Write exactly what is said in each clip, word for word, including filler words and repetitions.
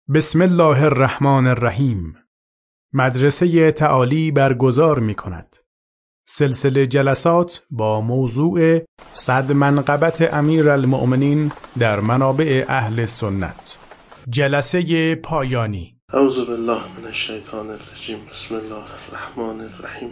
بسم الله الرحمن الرحیم. مدرسه تعالی برگزار می کند سلسله جلسات با موضوع صد منقبت امیرالمؤمنین در منابع اهل سنت. جلسه پایانی. اعوذ بالله من الشیطان الرجیم. بسم الله الرحمن الرحیم.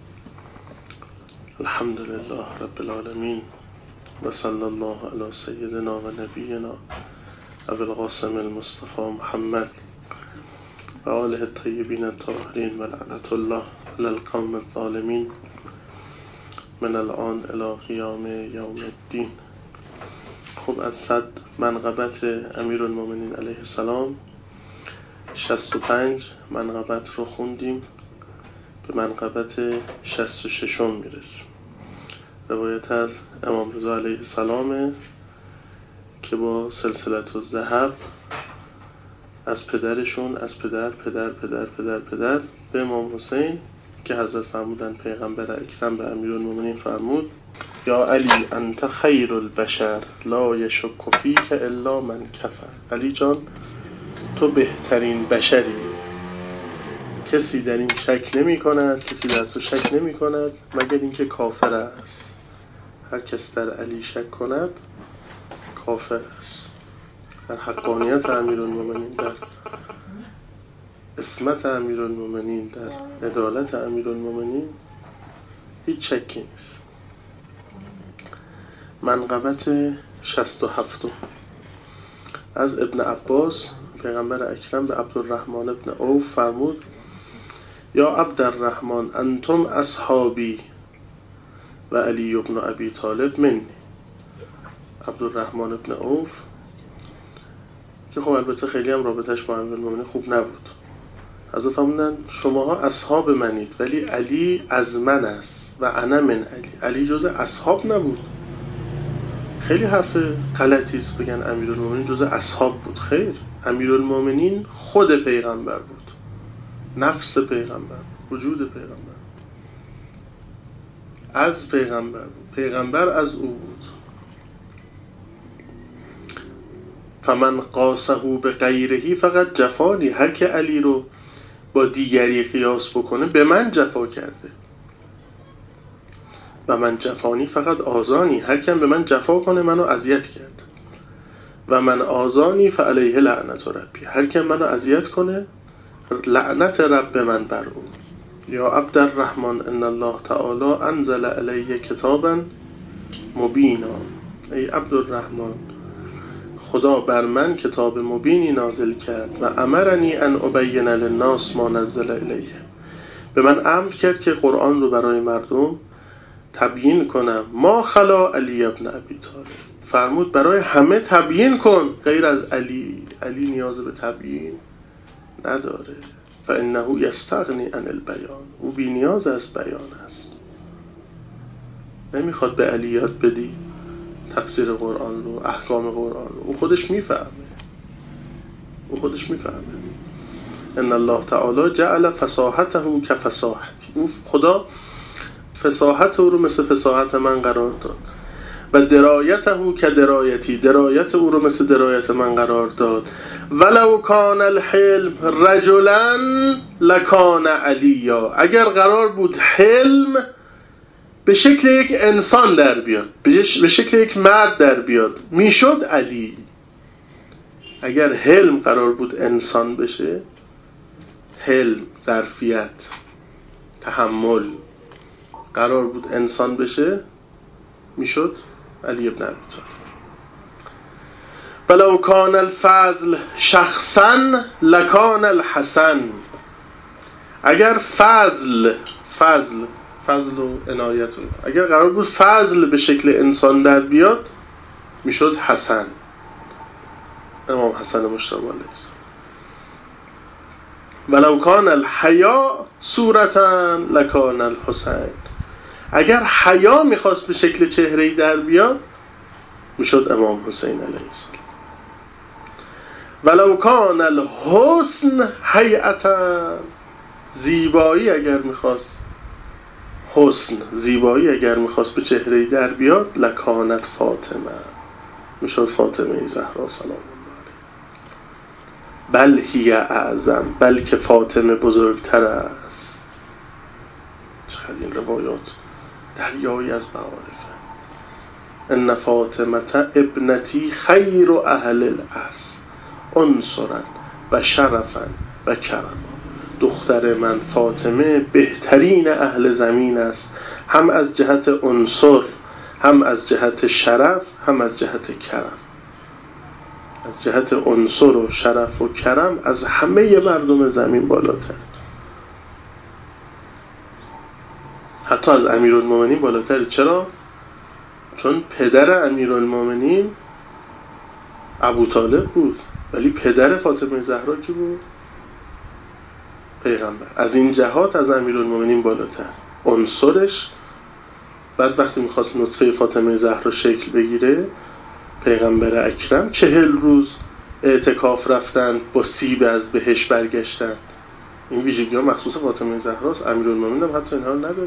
الحمد لله رب العالمین و صلی الله علی سیدنا و نبینا ابو القاسم المصطفى محمد و آله الطیبین الطاهرین و لعنت الله علی القوم الظالمین من الان الی قیام یوم الدین. خب از صد منقبت امیرالمؤمنین علیه السلام شصت و پنج منقبت رو خوندیم، به منقبت شصت و ششم میرسیم. روایت از امام رضا علیه السلام که با سلسلة الذهب از پدرشون، از پدر پدر پدر پدر پدر به امام حسین که حضرت فرمودن پیغمبر اکرم به امیرالمؤمنین فرمود: یا علی انت خیر البشر لا یشک فیک الا من کفر. علی جان تو بهترین بشری، کسی در این شک نمی کند، کسی در تو شک نمی کند مگر اینکه کافر است. هر کس در علی شک کند کافر است. در حقانیت امیرالمؤمنین، در عصمت امیرالمؤمنین، در عدالت امیرالمؤمنین هیچ شکی نیست. منقبت شصت و هفت از ابن عباس پیغمبر اکرم به عبدالرحمن ابن عوف فرمود: یا عبدالرحمن انتم اصحابی و علی ابن ابی طالب منی. عبدالرحمن ابن عوف که خب البته خیلی هم رابطش با امیرالمؤمنین خوب نبود، حضرت فرمودن شماها اصحاب منید ولی علی از من است و انا من علی. علی جز اصحاب نبود. خیلی حرف غلطی است بگن امیرالمؤمنین جز اصحاب بود. خیر، امیرالمؤمنین خود پیغمبر بود، نفس پیغمبر، وجود پیغمبر، از پیغمبر بود، پیغمبر از او بود. فمن قاسه به غیره فقط جفانی. هر که علی رو با دیگری قیاس بکنه به من جفا کرده. و من جفانی فقط آزانی. هر کم به من جفا کنه منو اذیت کرد. و من آزانی فعلیه لعنت ربی. هر کم منو اذیت کنه لعنت رب من بر او. یا عبدالرحمن ان الله تعالی انزل علیه کتابا مبینا. ای عبدالرحمن خدا بر من کتاب مبینی نازل کرد و امرنی ان ابین للناس ما نزل الیه. به من امر کرد که قرآن رو برای مردم تبیین کنم. ما خلا علی ابن ابی طالب. فرمود برای همه تبیین کن غیر از علی. علی نیاز به تبیین نداره. فانه یستغنی عن البیان. او بی نیاز از بیان است. نمیخواد به علی یاد بدی تفسیر قرآن رو، احکام قرآن رو. او خودش میفهمه. او خودش میفهمه. ان الله تعالی جعل فصاحته کفصاحتی. او خدا فصاحت او رو مثل فصاحت من قرار داد و درایته کدرایتی. درایت او رو مثل درایت من قرار داد. ولو کان الحلم رجلا لکان علیا. اگر قرار بود حلم به شکل یک انسان در بیاد، به شکل یک مرد در بیاد، میشد علی. اگر حلم قرار بود انسان بشه، حلم، ظرفیت، تحمل قرار بود انسان بشه، میشد علی ابن ابی طالب. ولو کان الفضل شخصا لکان الحسن. اگر فضل فضل فضل و عنایت و اگر قرار بود فضل به شکل انسان در بیاد میشد حسن، امام حسن مجتبی علیه السلام. ولو کان الحیا صورتا لکان الحسین. اگر حیا میخواست به شکل چهره‌ای در بیاد میشد امام حسین علیه السلام. ولو کان الحسن هیئتا. زیبایی اگر میخواست، حسن زیبایی اگر میخواست به چهره‌ای در بیاد لکانت فاطمه. میشد فاطمه زهرا سلام الله علیها. بل هی اعظم، بلکه فاطمه بزرگتر است. چقدر این روایات دریایی از معارفه. ان فاطمه ابنتی خیر اهل الارض عنصرا و شرفا و کرما. دختر من فاطمه بهترین اهل زمین است، هم از جهت عنصر، هم از جهت شرف، هم از جهت کرم. از جهت عنصر و شرف و کرم از همه مردم زمین بالاتر، حتی از امیرالمومنین بالاتر. چرا؟ چون پدر امیرالمومنین ابوطالب بود، ولی پدر فاطمه زهرا کی بود؟ پیغمبر. از این جهات از امیرالمومنین بالاتر عنصرش. بعد وقتی میخواست نطفه فاطمه زهرا شکل بگیره، پیغمبر اکرم چهل روز اعتکاف رفتن، با سیب از بهش برگشتن. این ویژگی ها مخصوص فاطمه زهراست. امیرالمومنین هم حتی اینها نداره.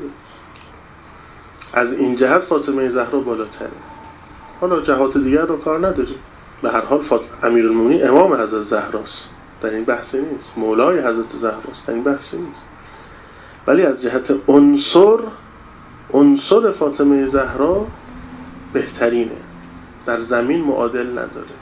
از این جهت فاطمه زهرا بالاتره. حالا جهات دیگر رو کار نداریم. به هر حال فاطمه امیرالمومنین امام حضرت زهراست، در این بحثی نیست. مولای حضرت زهراست، در این بحثی نیست. ولی از جهت عنصر، عنصر فاطمه زهرا بهترینه، در زمین معادل نداره.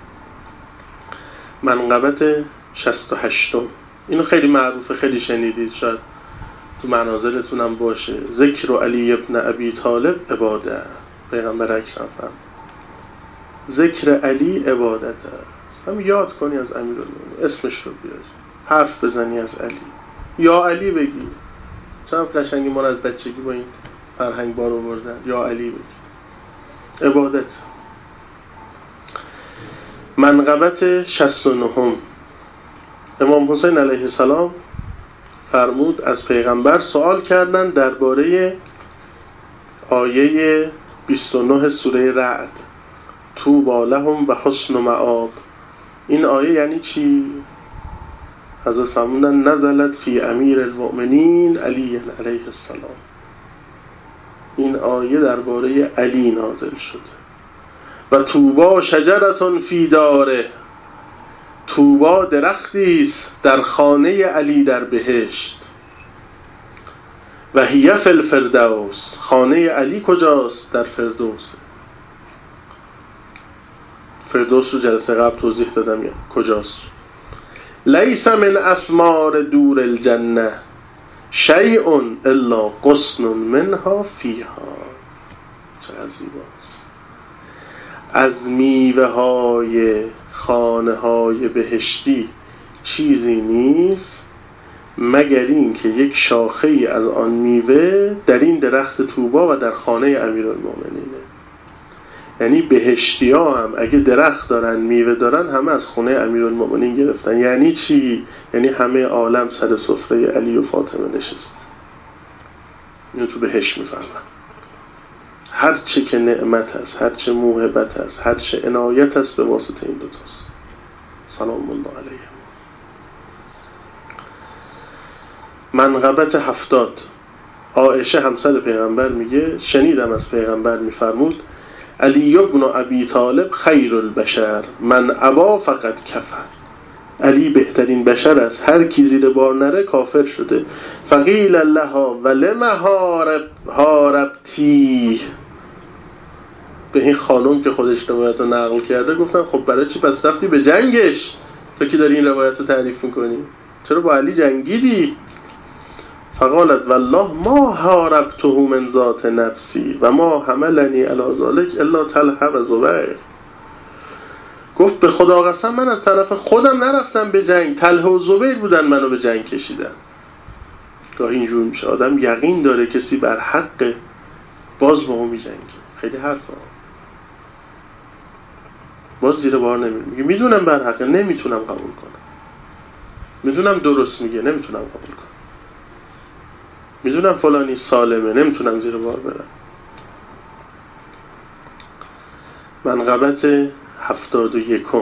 منقبت شصت و هشتم، اینو خیلی معروفه، خیلی شنیدید، شاید تو مناظرتون هم باشه. ذکر علی ابن ابی طالب عباده. پیغمبر اکرم فرمود ذکر علی عبادت است. هم یاد کنی از امیرالمومنین، اسمش رو بیاری، حرف بزنی از علی، یا علی بگی. چند قشنگی ما از بچگی با این فرهنگ بار آوردن، یا علی بگی. عبادت. منقبت شصت و نهم، امام حسین علیه السلام فرمود از پیغمبر سوال کردن درباره آیه بیست و نه سوره رعد، طوبی لهم و حسن مآب. این آیه یعنی چی؟ حضرت فرمودن نزلت فی امیر المؤمنین علی علیه السلام. این آیه درباره علی نازل شده. و طوبی شجرة فی داره، طوبی درختی است در خانه علی در بهشت. و هی فی الفردوس، خانه علی کجاست؟ در فردوس. فردوس رو جلسه قبل توضیح دادم یا کجاست. لیس من اثمار دور الجنه شیء الا غصن منها فیها. چقدر زیباست. از میوه های خانه های بهشتی چیزی نیست مگر این که یک شاخه ای از آن میوه در این درخت طوبی و در خانه امیرالمومنینه. یعنی بهشتی ها هم اگه درخت دارن، میوه دارن، همه از خونه امیرالمومنین گرفتن. یعنی چی؟ یعنی همه عالم سر سفره علی و فاطمه نشستن. اینو تو بهشت میفهمن. هر چه که نعمت است، هر چه موهبت است، هر چه عنایت است، به واسطه این دوتاست. سلام الله علیه. منقبت هفتاد، عایشه همسر پیغمبر میگه شنیدم از پیغمبر میفرمود علی ابن ابی طالب خیر البشر من ابا فقط کفر. علی بهترین بشر است، هر کی زیر بار نره کافر شده. فقیل لها ولم هارب هاربتی. به این خانم که خودش روایت رو نقل کرده گفتن خب برای چی پس رفتی به جنگش؟ تو که داری این روایت رو تعریف میکنی، چرا با علی جنگیدی؟ فقالت والله ما هاربته من ذات نفسی و ما حملنی علی ذلک الا طلحه و زبیر. گفت به خدا قسم من از طرف خودم نرفتم به جنگ، طلحه و زبیر بودن منو به جنگ کشیدن. گاهی اینجور میشه آدم یقین داره کسی بر حق، باز با اون میجنگه. خیلی حرفا، باز زیر بار نمیره، میگه میدونم بر حقه، نمیتونم قبول کنم. میدونم درست میگه، نمیتونم قبول کنم. میدونم فلانی سالمه، نمیتونم زیر بار برم. منقبت هفتاد و یکم،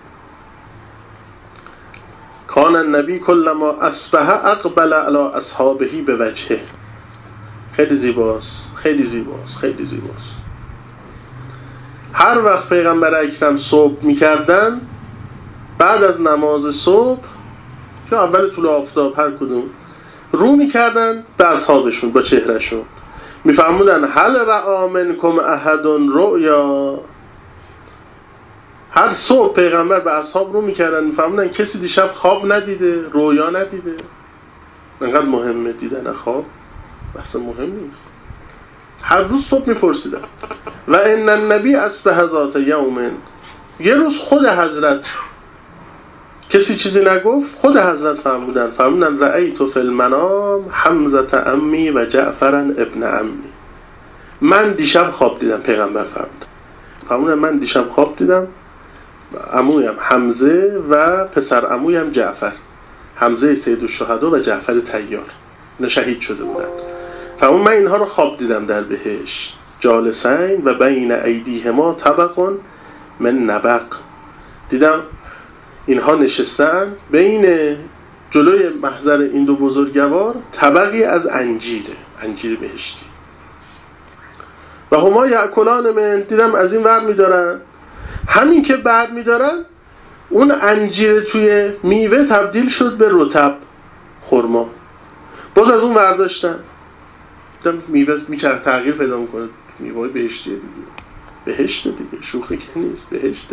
کان النبی کلما اصبح اقبل علی اصحابه به وجهه. خیلی زیباست، خیلی زیباست، خیلی زیباست. هر وقت پیغمبر اکرم صبح میکردن بعد از نماز صبح یا اول طلوع آفتاب هر کدوم رو میکردن به اصحابشون با چهرهشون، میفرمودن هل رأى منکم احد رؤیا. هر صبح پیغمبر به اصحاب رو میکردن میفرمودن کسی دیشب خواب ندیده، رویا ندیده. انقدر مهمه دیدن خواب؟ بحث مهم نیست. هر روز صبح میپرسیدن. و ان النبی اصبح ذات یوم، یه روز خود حضرت، کسی چیزی نگفت، خود حضرت فرمودن فرمودن رأیت فی المنام حمزه عمی و جعفر ابن عمی. من دیشب خواب دیدم، پیغمبر فرمودن فرمودن من دیشب خواب دیدم عمویم حمزه و پسر عمویم جعفر، حمزه سید الشهدا و جعفر طیار، اینا شهید شده بودن. فرمودن من اینها رو خواب دیدم در بهشت، جالسین و بین ایدیهما طبق من نبق. دیدم اینها نشستن بین جلوی محضر این دو بزرگوار طبقی از انجیره، انجیر بهشتی. و هما یأکلان من، دیدم از این ور میدارن، همین که بعد میدارن اون انجیر توی میوه تبدیل شد به رطب، خرما. باز از اون ورداشتن، دیدم میوه میچرخ تغییر پیدا میکنه، میوه بهشتیه دیگه، بهشته دیگه، شوخی که نیست، بهشته.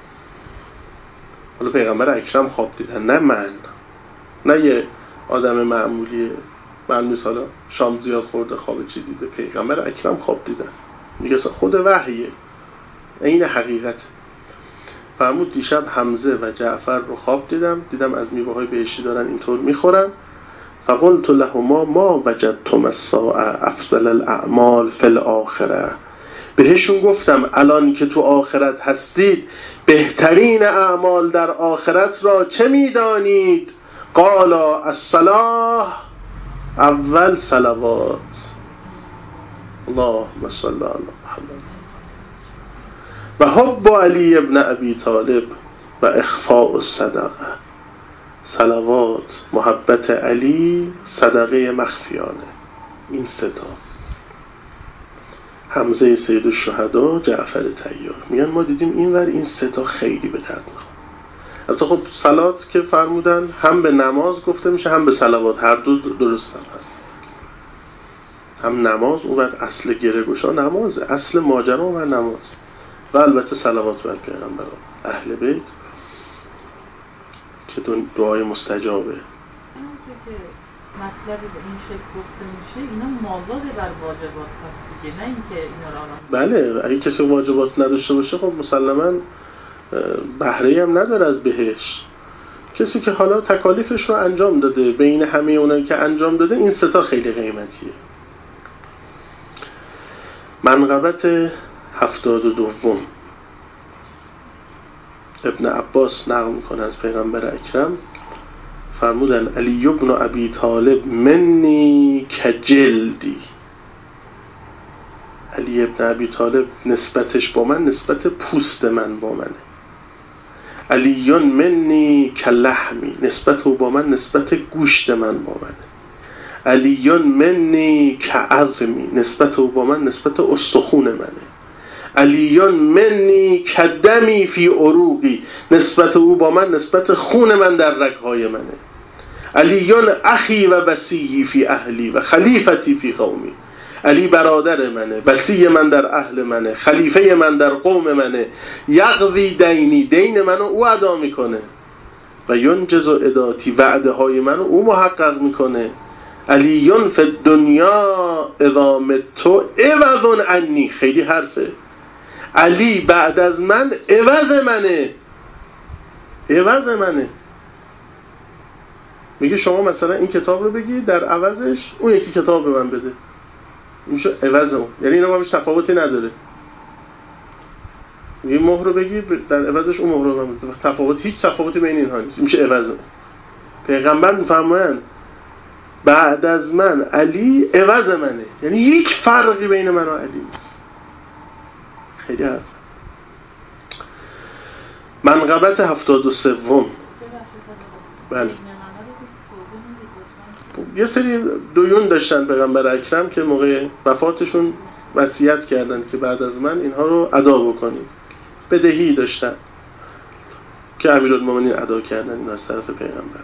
حالا پیغمبر اکرم خواب دیدن، نه من، نه یه آدم معمولیه، معلوم نیست حالا شام زیاد خورده خواب چی دیده. پیغمبر اکرم خواب دیدن، میگه خود وحیه، این حقیقت. فرمود دیشب حمزه و جعفر رو خواب دیدم، دیدم از میوه‌های بهشتی دارن اینطور میخورن. فقلت لهما ما وجدتم الساعه افضل الاعمال فی الاخره. بهشون گفتم الان که تو آخرت هستید بهترین اعمال در آخرت را چه میدانید؟ قالا الصلاة، اول صلوات، اللهم صل علی محمد، و حب علی ابن ابی طالب و اخفاء الصدقه. صلوات، محبت علی، صدقه مخفیانه. این سه تا، حمزه سید الشهدا، جعفر طیار. میگن ما دیدیم اینور این سه تا خیلی به درد میخوره. البته خب صلات که فرمودن هم به نماز گفته میشه هم به صلوات، هر دو درست هم هست. هم نماز، اون وقت اصل گره گشا نمازه، اصل ماجرا اون نماز، و البته صلوات بر پیغمبر اهل بیت که دعای مستجابه. مطلب به این شکل گفته میشه اینا مازاد بر واجبات هست دیگه، نه اینکه اینا رو بله، اگه کسی واجبات نداشته باشه خب مسلماً بهره‌ای هم نداره از بهشت. کسی که حالا تکالیفش رو انجام داده، بین همه اونایی که انجام داده این سه تا خیلی قیمتیه. منقبت هفتاد و دوم، ابن عباس نقل میکنه از پیغمبر اکرم فرمودن علی ابن ابی طالب منی کجلدی. علی ابن ابی طالب نسبتش با من نسبت پوست من با منه. علیون منی کلحمی، نسبت او با من نسبت گوشت من با منه. علیون منی کعظمی، نسبت او با من نسبت استخون منه. علیون منی کدمی فی عروقی، نسبت او با من نسبت خون من در رگهای منه. علیون اخی و وصیی فی اهلی و خلیفتی فی قومی. علی برادر منه، وصی من در اهل منه، خلیفه من در قوم منه. یقضی دینی، دین منو او ادا میکنه. و ینجز اداتی، وعده های منو او محقق میکنه. علیون فی الدنیا اذا متو عوض عنی، خیلی حرفه. علی بعد از من عوض منه، عوض منه. میگه شما مثلا این کتاب رو بگی، در عوضش اون یکی کتاب به من بده، میشه عوض اون. یعنی اینا با هیچ تفاوتی نداره. یه مهر رو بگی در عوضش اون مهر رو من بده، تفاوت، هیچ تفاوتی بین اینها نیست، میشه عوض اون. پیغمبر میفرمایند بعد از من علی عوض منه، یعنی هیچ فرقی بین من و علی نیست. خیلی حرف. منقبت هفتاد و سوم، بله، یه سری دویون داشتن پیغمبر اکرم که موقع وفاتشون وصیت کردن که بعد از من اینها رو ادا بکنید. بدهی داشتن. که امیرالمومنین ادا کردن این از طرف پیغمبر.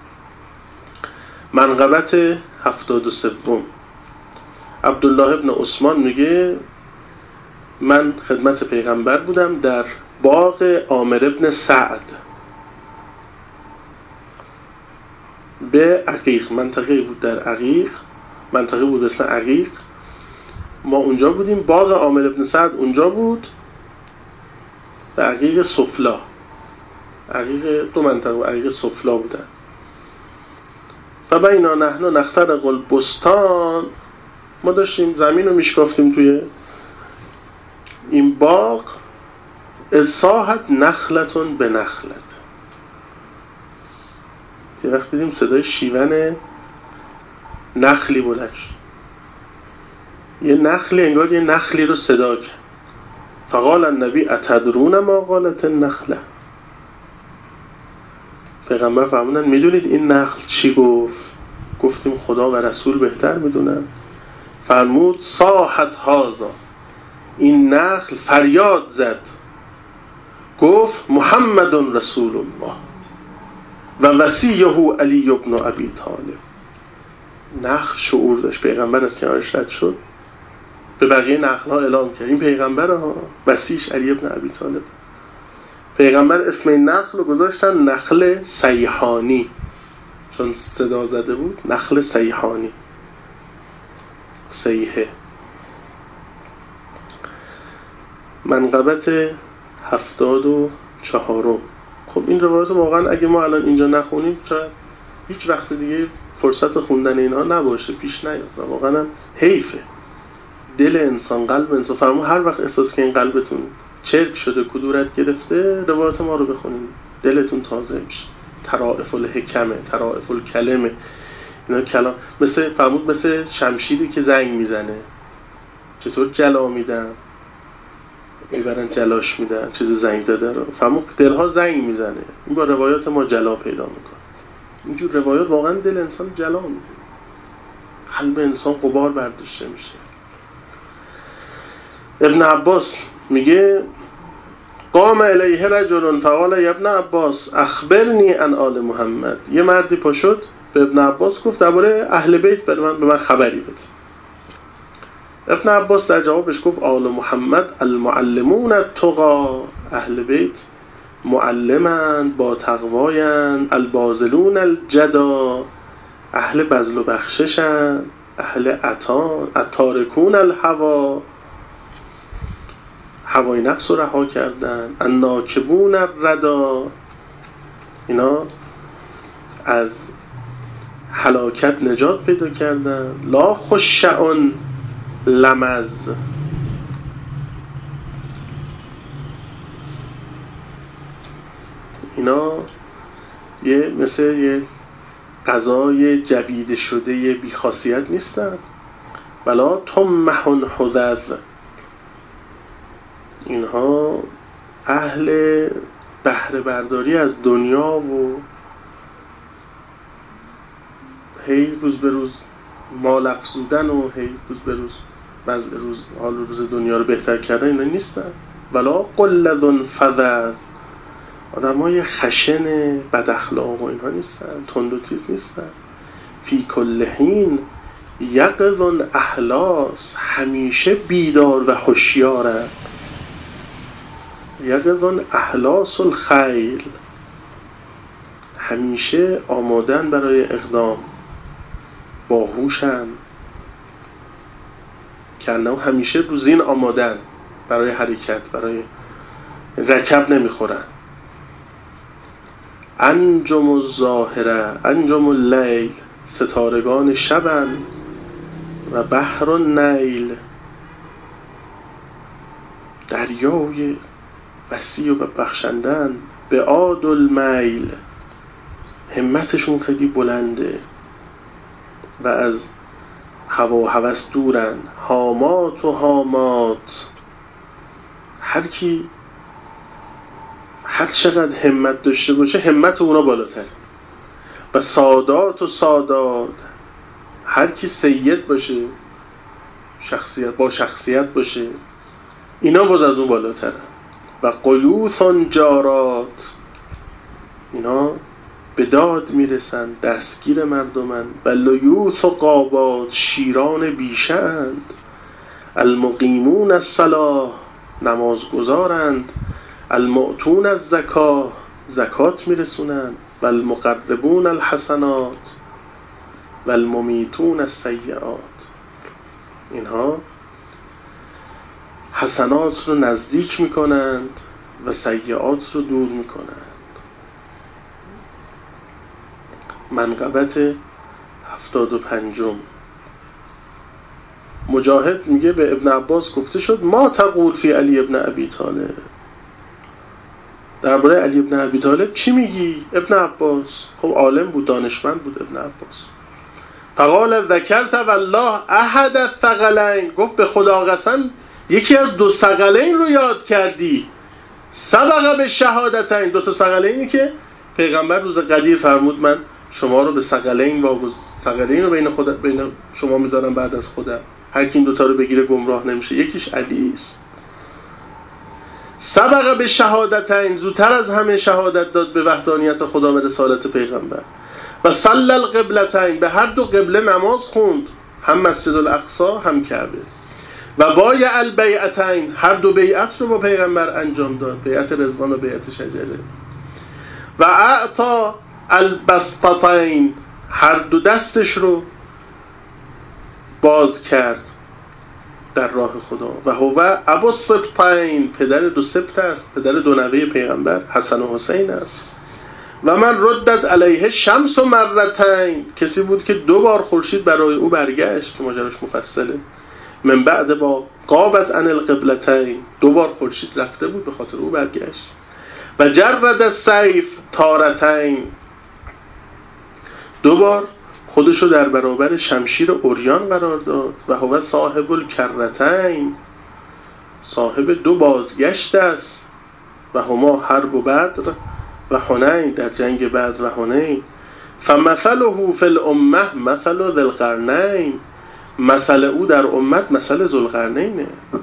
منقبت هفتاد و سوم، عبدالله ابن عثمان میگه من خدمت پیغمبر بودم در باغ عامر ابن سعد به عقیق، منطقه بود در عقیق، منطقه بود اسم عقیق، ما اونجا بودیم. باغ عامر ابن سعد اونجا بود، به عقیق سفلا، عقیق دو منطقه عقیق سفلا بودن. فبینا نحن نخترق البستان، ما داشتیم زمین رو میشکافتیم توی این باغ، اصاحت نخلتون به نخلت، یه وقت دیدیم صدای شیون نخلی بلند شد، یه نخلی انگار یه نخلی رو صدا کرد. فقال النبی اتدرون ما قالت النخله، پیغمبر فرمودن میدونید این نخل چی گفت؟ گفتیم خدا و رسول بهتر میدونن. فرمود صاحت هازا، این نخل فریاد زد، گفت محمد رسول الله و وصیه علی ابن ابی طالب. نخل شعور داشت، پیغمبر از کنارش رد شد، به بقیه نخل‌ها اعلام کرد این پیغمبر ها، وصیش علی ابن ابی طالب. پیغمبر اسم این نخل رو گذاشتن نخل سیحانی، چون صدا زده بود، نخل سیحانی، سیحه. منقبت هفتاد و چهارم. خب این روایت واقعا اگه ما الان اینجا نخونیم شاید هیچ وقت دیگه فرصت خوندن اینها نباشه، پیش نیاد و واقعا هم حیفه. دل انسان، قلب انسان، فرمون هر وقت احساس که این قلبتون چرک شده، کدورت گرفته، روایت ما رو بخونید، دلتون تازه میشه. طرائف الحکمه، طرائف الکلمه، اینا کلام مثل فرمود مثل شمشیری که زنگ میزنه، چطور جلا میدن، میبرن جلاش میدن چیز زنگ زده رو، فرمود دلها زنگ میزنه، این با روایات ما جلا پیدا میکنه. اینجور روایات واقعا دل انسان جلا میده، قلب انسان غبار برداشته میشه. ابن عباس میگه قام الیه رجل فقال یا ابن عباس اخبرنی عن آل محمد، یه مردی پا شد به ابن عباس گفت درباره اهل بیت به من, به من خبری بده. ابن عباس در جوابش گفت آل محمد المعلمون التقا، اهل بیت معلمند، با تقوایند، البازلون الجدا، اهل بذل و بخششند، اهل عطا، التارکون الهوا، هوای نفس رو رها کردن، الناکبون الردا، اینا از هلاکت نجات پیدا کردن، لا خشعون لمز، اینا یه مثل یه غذای جویده شده بیخاصیت نیستن، ولا تمحن حذر، اینها اهل بهره برداری از دنیا و هی روز به روز مال افزودن و هی روز به روز وضع روز حال روز دنیا رو بهتر کردن، اینا نیستن. ولا قلذ فذر، آدمای خشن بد اخلاق و اینها نیستن، تند و تیز نیستن. فی کل حین یقظ احلاس، همیشه بیدار و هوشیارن. یقظ احلاس الخیل، همیشه آمادن برای اقدام، باهوشن، کنه همیشه رو زین آمادن برای حرکت، برای رکب نمیخورن. انجم الظاهره، انجم اللیل، ستارگان شبن، و بحر النیل، دریای وسیع و بخشندن. به عاد المیل، همتشون خیلی بلنده و از هوا و هوس دورن. هامات و هامات، هر کی هر چقدر همت داشته باشه همت اونا بالاتر. و سادات و سادات، هر کی سید باشه، شخصیت با شخصیت باشه، اینا باز از اون بالاترن. و قیوث جارات، اینا به داد میرسن، دستگیر مردمن. و لیوث و قابات شیران بیشند، المقیمون الصلاة نمازگزارند، المعطون الزکاه زکات میرسونن، و المقربون الحسنات و الممیتون السیئات اینها حسنات رو نزدیک میکنند و سیئات رو دور میکنند. منقبت هفتاد و پنجم. مجاهد میگه به ابن عباس گفته شد ما تقول فی علی ابن ابی طالب، درباره علی ابن ابی طالب چی میگی ابن عباس؟ خب عالم بود، دانشمند بود ابن عباس. فقال ذکرت والله احد الثقلین، گفت به خدا قسم یکی از دو ثقلین رو یاد کردی. سبق به شهادتین، دو تا ثقلینی که پیغمبر روز قدیر فرمود من شما رو به ثقلین واگذار، ثقلین رو بین خدا بین شما میذارم بعد از خودم، هر کی این دو تا رو بگیره گمراه نمیشه. یکیش علی است. سبق به شهادتین، زودتر از همه شهادت داد به وحدانیت خدا و رسالت پیغمبر. و صلی القبلتین، به هر دو قبله نماز خوند، هم مسجد الاقصی هم کعبه. و بایع البیعتین، هر دو بیعت رو با پیغمبر انجام داد، بیعت رضوان و بیعت شجره. و اعطا البسطتین، هر دو دستش رو باز کرد در راه خدا. و هو ابو السبطین، پدر دو سبط است، پدر دو نوه پیغمبر حسن و حسین است. و من ردت علیه شمس و مرتین، کسی بود که دو بار خورشید برای او برگشت که ماجراش مفصله. من بعد با قابت عن القبلتین، دو بار خورشید رفته بود به خاطر او برگشت. و جرد السیف تارتین، دو بار خودشو در برابر شمشیر عریان قرار داد. و هو صاحب الکرتین، صاحب دو بازگشت است. و هما حرب و بدر و حنین، در جنگ بدر و حنین. فمثله فی الامه مثل ذی القرنین، مثل او در امت مثل ذوالقرنینه.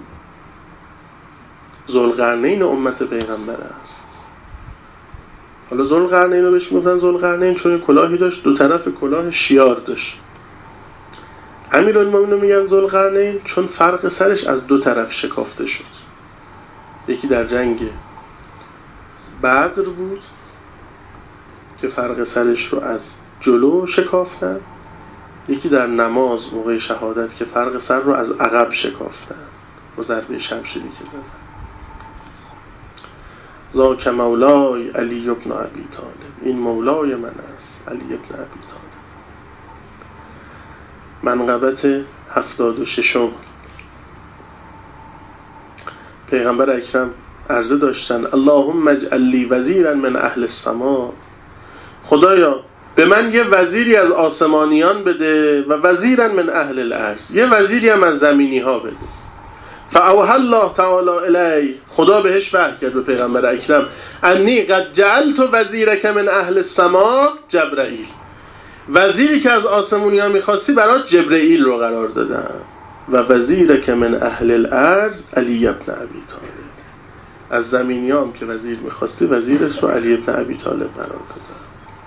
ذوالقرنین امت پیغمبر است. حالا ذوالقرنین رو بهش میگفتن ذوالقرنین چون کلاهی داشت، دو طرف کلاه شیار داشت. امیرالمومنین میگن ذوالقرنین چون فرق سرش از دو طرف شکافته شد. یکی در جنگ بدر بود که فرق سرش رو از جلو شکافتن، یکی در نماز موقع شهادت که فرق سر رو از عقب شکافتن با ضربه شمشیری که زدن. ذاک مولای علی ابن ابی طالب، این مولای من است علی ابن ابی طالب. منقبت هفتاد و ششم. پیغمبر اکرم عرضه داشتن اللهم اجعل لی وزیرا من اهل السما، خدایا به من یه وزیری از آسمانیان بده و وزیرا من اهل الارض، یه وزیری هم از زمینی ها بده. فاوحى الله تعالی الی، خدا بهش وحی کرد به پیغمبر اکرم انی قد جعلت وزیرک من اهل السما جبرائیل، وزیری که از آسمانیان میخواستی برات جبرائیل رو قرار دادم. و وزیرک من اهل الارض علی ابن ابی طالب، از زمینیام که وزیر میخواستی وزیرش رو علی ابن ابی طالب قرار دادم.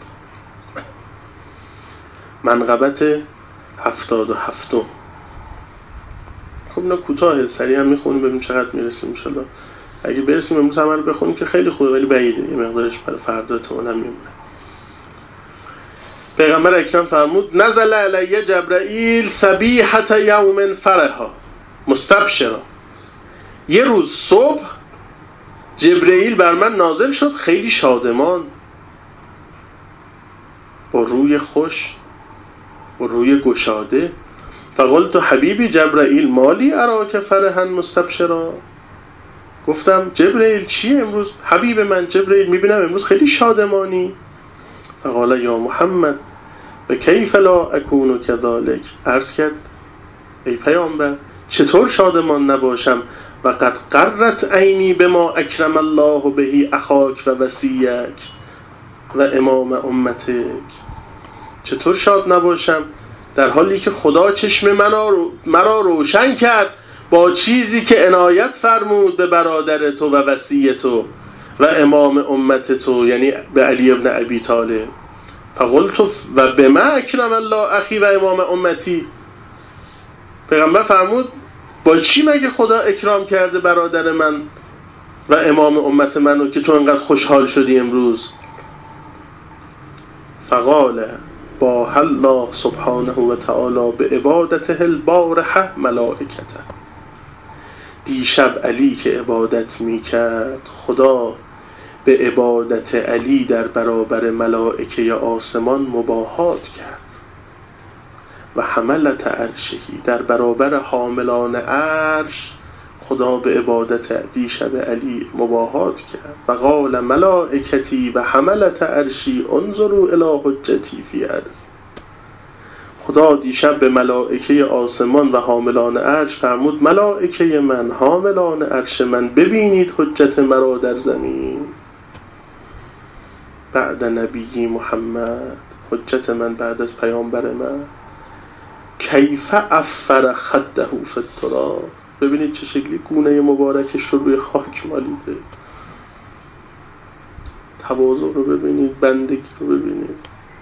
منقبت هفتاد و هفتم. خب اینا کوتاه، سریع هم میخونیم ببینیم چقدر میرسیم انشالله. اگه برسیم امروز هم رو بخونیم که خیلی خوبه ولی بعیده، یه مقدارش برای فردا احتمالاً میمونه. پیغمبر اکرم فرمود نزل علی جبرائیل صبیحة یوم فرحا مستبشرا، یه روز صبح جبرائیل بر من نازل شد خیلی شادمان، با روی خوش، با روی گشاده. فقلت حبیبی جبرائیل مالی اراک فرحا مستبشرا، گفتم جبرائیل چیه امروز حبیب من جبرائیل میبینم امروز خیلی شادمانی. فقال یا محمد و کیف لا اکون کذالک، عرض کرد ای پیامبر چطور شادمان نباشم و قد قرت عینی بما اکرم الله بهی اخاک و وصیک و امام امتک، چطور شاد نباشم در حالی که خدا چشم مرا رو مرا روشن کرد با چیزی که عنایت فرمود به برادر تو و وصی تو و امام امت تو، یعنی به علی ابن ابی طالب. فقلت و بما اکرم الله اخی و امام امتی. پیغمبر فرمود با چی مگه خدا اکرام کرده برادر من و امام امت منو که تو انقدر خوشحال شدی امروز؟ فقال با الله سبحانه و تعالی به عبادته البارحه ملائکته. دیشب علی که عبادت میکرد، خدا به عبادت علی در برابر ملائکه آسمان مباهات کرد. و حملت عرشهی، در برابر حاملان عرش خدا به عبادت دیشب علی مباهات کرد. و قال ملائکتی و حملت عرشی انظروا الی حجتی فی ارض. خدا دیشب به ملائکه آسمان و حاملان عرش فرمود ملائکه من، حاملان عرش من، ببینید حجت مرا در زمین. بعد نبی محمد، حجت من بعد از پیامبر من. کیف افر خده فی التراب. ببینید چه شکلی گونه مبارکش رو روی خاک مالیده. تواضع رو ببینید، بندگی رو ببینید،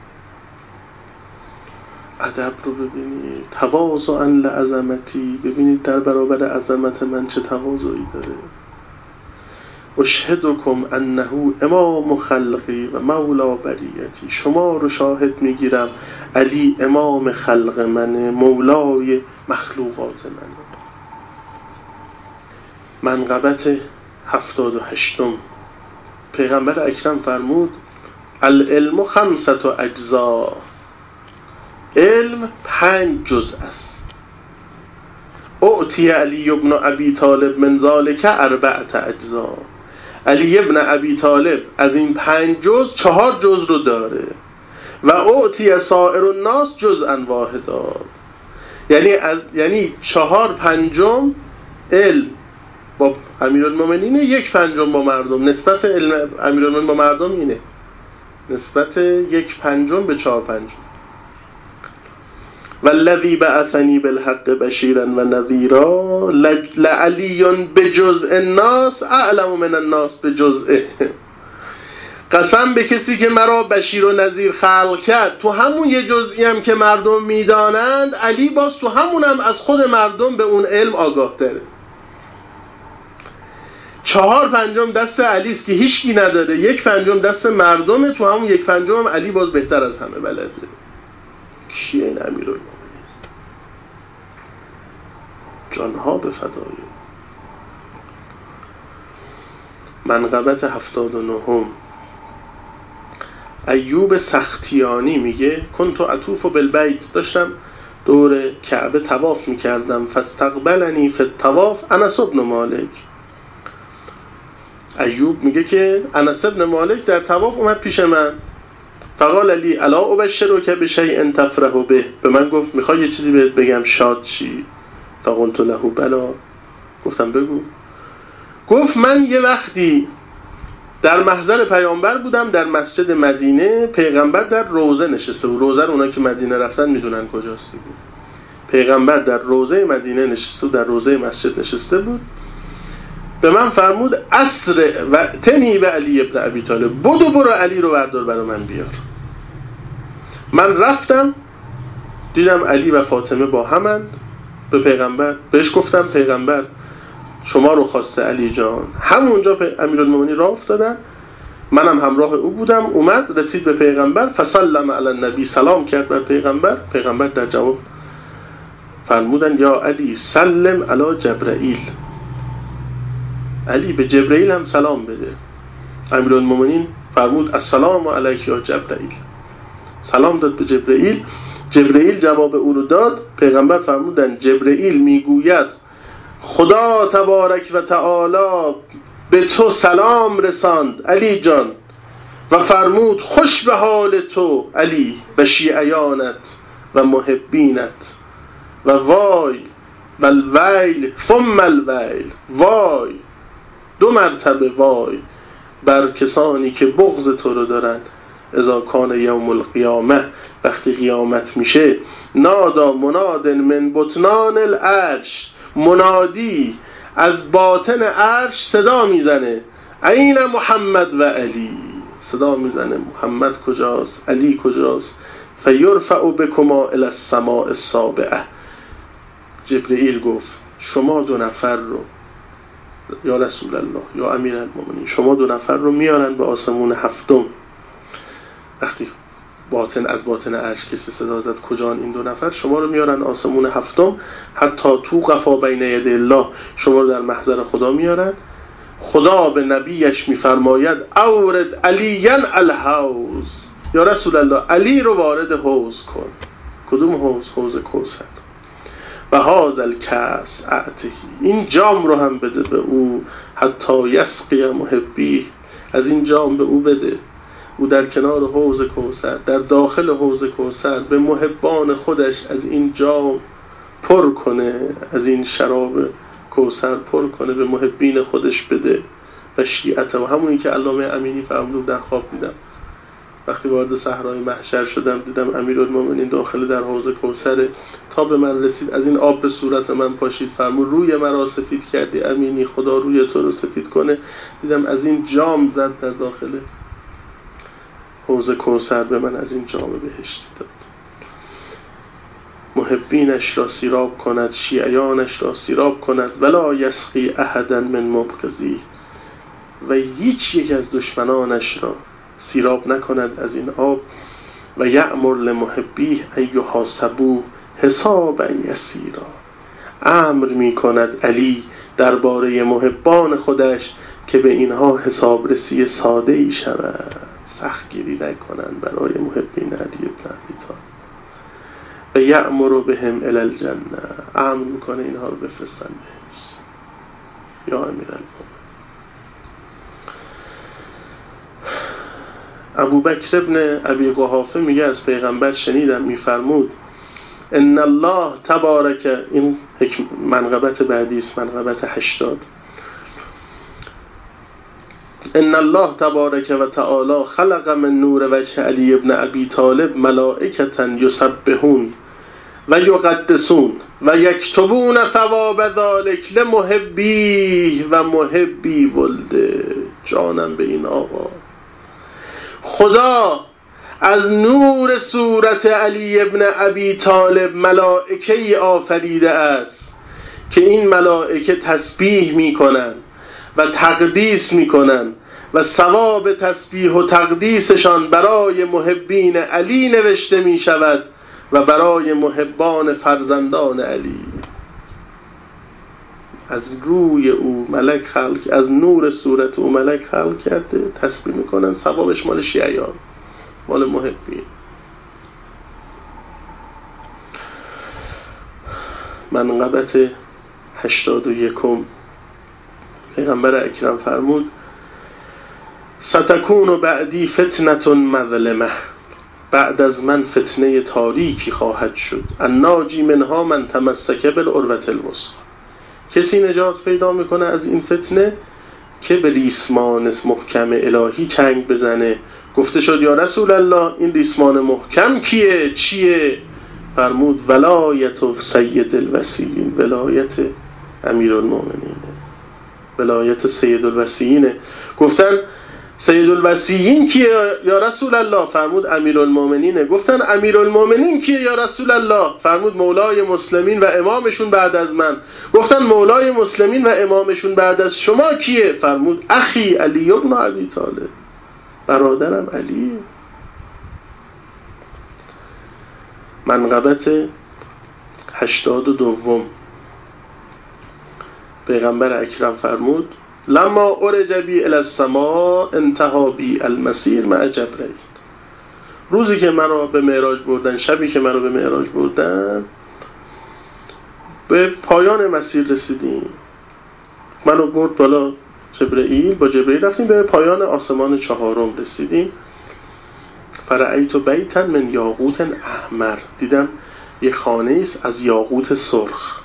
ادب رو ببینید، تواضعا لعظمتی. ببینید در برابر عظمت من چه تواضعی داره. اشهدکم انه امام خلقی و مولا بریتی. شما رو شاهد میگیرم علی امام خلق منه، مولای مخلوقات منه. منقبت هفتاد و هشتم. پیغمبر اکرم فرمود العلم خمسة اجزا. علم پنج جز است. اعطی علی ابن ابی طالب من ذالک اربعة اجزا. علی ابن ابی طالب از این پنج جز چهار جز رو داره. و اعطی سائر الناس جزءا واحدا. یعنی از یعنی چهار پنجم علم با امیرالمومنین، یک پنجم با مردم. نسبت علم امیرالمومنین با مردم اینه، نسبت یک پنجم به چهار پنجم. والذی بعثنی بالحق بشیرا و نذیرا لعلی بجزء الناس اعلم من الناس بجزءه. قسم به کسی که مرا بشیر و نذیر خلق کرد، تو همون یه جزئی هم که مردم میدانند، علی باز تو همونم از خود مردم به اون علم آگاه تره. چهار پنجم دست علی است که هیچکی نداره، یک پنجم دست مردمه، تو همون یک پنجم هم علی باز بهتر از همه بلده. کیه این امیرالمومنین؟ جانها به فدای. منقبت هفتاد و نهم. ایوب سختیانی میگه کنت اطوف بالبیت، داشتم دور کعبه طواف میکردم، فاستقبلنی فی الطواف انس بن مالک. ایوب میگه که انس بن مالک در طواف اومد پیش من. فقال علی الا ابشرک بشیء تفرح به. به من گفت میخوای یه چیزی بهت بگم شاد شی؟ فقلت له بلا. گفتم بگو. گفت من یه وقتی در محضر پیامبر بودم در مسجد مدینه. پیغمبر در روضه نشسته بود. روضه رو اونا که مدینه رفتن میدونن کجاست دیگه. پیغمبر در روضه مدینه نشسته، در روضه مسجد نشسته بود. به من فرمود اسر و تنی به علی ابن ابی طالب، بدو برو علی رو بردار برای من بیار. من رفتم دیدم علی و فاطمه با همند. به پیغمبر بهش گفتم پیغمبر شما رو خواسته علی جان. همونجا امیرالمومنین راه افتادن، منم همراه او بودم. اومد رسید به پیغمبر، فسلم علی النبی، سلام کرد بر پیغمبر. پیغمبر در جواب فرمودن یا علی سلم علی جبرائیل. علی به جبرائیل هم سلام بده. امیرالمومنین فرمود السلام علیک یا جبرائیل. سلام داد به جبرائیل. جبرائیل جواب او رو داد. پیغمبر فرمودن جبرائیل میگوید خدا تبارک و تعالی به تو سلام رساند علی جان و فرمود خوش به حال تو علی و شیعیانت و محبینت و وای و الویل ثم الویل، وای دو مرتبه وای بر کسانی که بغض تو رو دارن. اذا کان یوم القیامه، وقتی قیامت میشه، نادا مناد من بطنان العرش، منادی از باطن عرش صدا میزنه این محمد و علی، صدا میزنه محمد کجاست، علی کجاست؟ فیرفع بکما الی السماء السابعه. جبرئیل گفت شما دو نفر رو، یا رسول الله یا امیرالمومنین، شما دو نفر رو میارن به آسمون هفتم. وقتی باطن از باطن عرش کسی صدا زد کجان این دو نفر، شما رو میارن آسمون هفتم، حتی تو قفا بین یدی الله، شما رو در محضر خدا میارن. خدا به نبیش میفرماید اورد علیاً الحوض، یا رسول الله علی رو وارد حوض کن. کدوم حوض؟ حوض کوثر. و هذا الکأس اعطه، این جام رو هم بده به او، حتی یسقی محبی، از این جام به او بده. او در کنار حوض کوثر، در داخل حوض کوثر، به محبان خودش از این جام پر کنه، از این شراب کوثر پر کنه، به محبین خودش بده. و شیعته، و همونی که علامه امینی فرمود در خواب دیدم، وقتی وارد صحرای محشر شدم دیدم امیرالمومنین داخل در حوض کوثر، تا به من رسید از این آب به صورت من پاشید، فرمود روی مرا سفید کردی امینی، خدا روی تو رو سفید کنه. دیدم از این جام زد در داخل حوض کوثر، به من از این جام بهشتی داد. محبینش را سیراب کند، شیعیانش را سیراب کند، ولا یسقی احدا من مبغضی، و هیچ یک از دشمنانش را سیراب نکند از این آب. و یأمر لمحبیه ان یحاسبوا حسابا یسیرا، امر می کند علی درباره محبان خودش که به اینها حسابرسی ساده ای شود، سخت گیری نکنند برای محبین علی ابن ابی طالب. و یأمر بهم الی الجنه، امر میکنه اینها رو بفرستن بهش. یا امیرالمومنین. ابوبکر ابن ابی قحافه میگه از پیغمبر شنیدم میفرمود ان الله تبارک، این منقبت بعدی است، منقبت هشتاد، ان الله تبارک و تعالی خلق من نور وجه علی ابن ابی طالب ملائکة یسبحون و یقدسون و یکتبون ثواب ذلک لمحبی و محبی ولده. جانم به این آقا، خدا از نور صورت علی ابن ابی طالب ملائکه آفریده است که این ملائکه تسبیح میکنن و تقدیس میکنن و ثواب تسبیح و تقدیسشان برای محبین علی نوشته میشود و برای محبان فرزندان علی. از روی او ملک خلق، از نور صورت او ملک خلق کرده، تسبیح میکنن، ثوابش مال شیعیان، مال محبین. منقبت هشتاد و یکم، پیغمبر اکرم فرمود ستکون بعدی فتنة مظلمه، بعد از من فتنه تاریکی خواهد شد، الناجی منها من تمسک بالعروة الوثقی، کسی نجات پیدا میکنه از این فتنه که به ریسمان محکم الهی چنگ بزنه. گفته شد یا رسول الله این ریسمان محکم کیه، چیه؟ فرمود ولایت سید الوصیین، ولایت امیرالمومنین، ولایت سید الوصیین. گفتن سید الوصیین کیه یا رسول الله؟ فرمود امیرالمومنینه. گفتن امیرالمومنین کیه یا رسول الله؟ فرمود مولای مسلمین و امامشون بعد از من. گفتن مولای مسلمین و امامشون بعد از شما کیه؟ فرمود اخی علی ابن ابی طالب، برادرم علی. منقبت هشتاد و دوم، پیغمبر اکرم فرمود لما ارج بی الی السماء انتهى بی المسیر مع جبرئیل. روزی که مرا به معراج بردن، شبی که مرا به معراج بردن، به پایان مسیر رسیدیم. منو برد بالا جبرئیل، با جبرئیل رفتیم به پایان آسمان چهارم رسیدیم. فرأیت بیتا من یاقوت احمر، دیدم یه خانه است از یاقوت سرخ.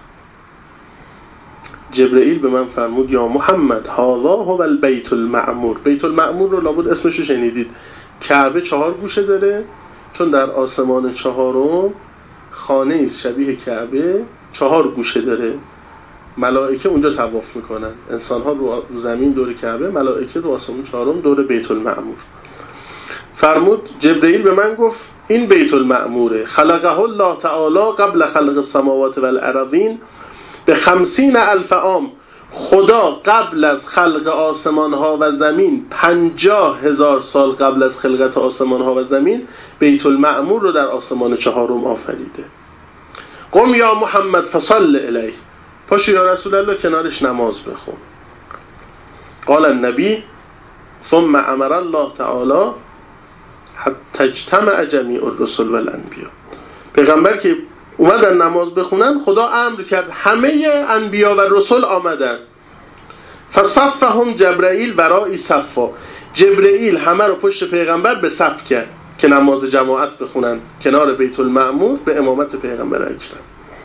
جبرئیل به من فرمود یا محمد هذا هو البیت المعمور. بیت المعمور رو لابد اسمش رو شنیدید. کعبه چهار گوشه داره، چون در آسمان چهارم خانه است شبیه کعبه، چهار گوشه داره. ملائکه اونجا طواف میکنن، انسان ها رو زمین دور کعبه، ملائکه رو آسمون چهارم دور بیت المعمور. فرمود جبرئیل به من گفت این بیت المعموره خلقه الله تعالی قبل خلق السماوات والارضین به خمسین الف عام. خدا قبل از خلق آسمان ها و زمین پنجاه هزار سال قبل از خلقت آسمان ها و زمین بیت المعمور رو در آسمان چهارم آفریده. قم یا محمد فصل الیه، پاشو یا رسول الله کنارش نماز بخون. قال النبی ثم امر الله تعالی حتی اجتمع جمیع الرسل والانبیاء. پیغمبر که اومدن نماز بخونن، خدا امر کرد همه انبیا و رسل آمدن. فصفهم جبرائیل ورای صفا، جبرائیل همه رو پشت پیغمبر به صف کرد که نماز جماعت بخونن کنار بیت المعمور به امامت پیغمبر اکرم.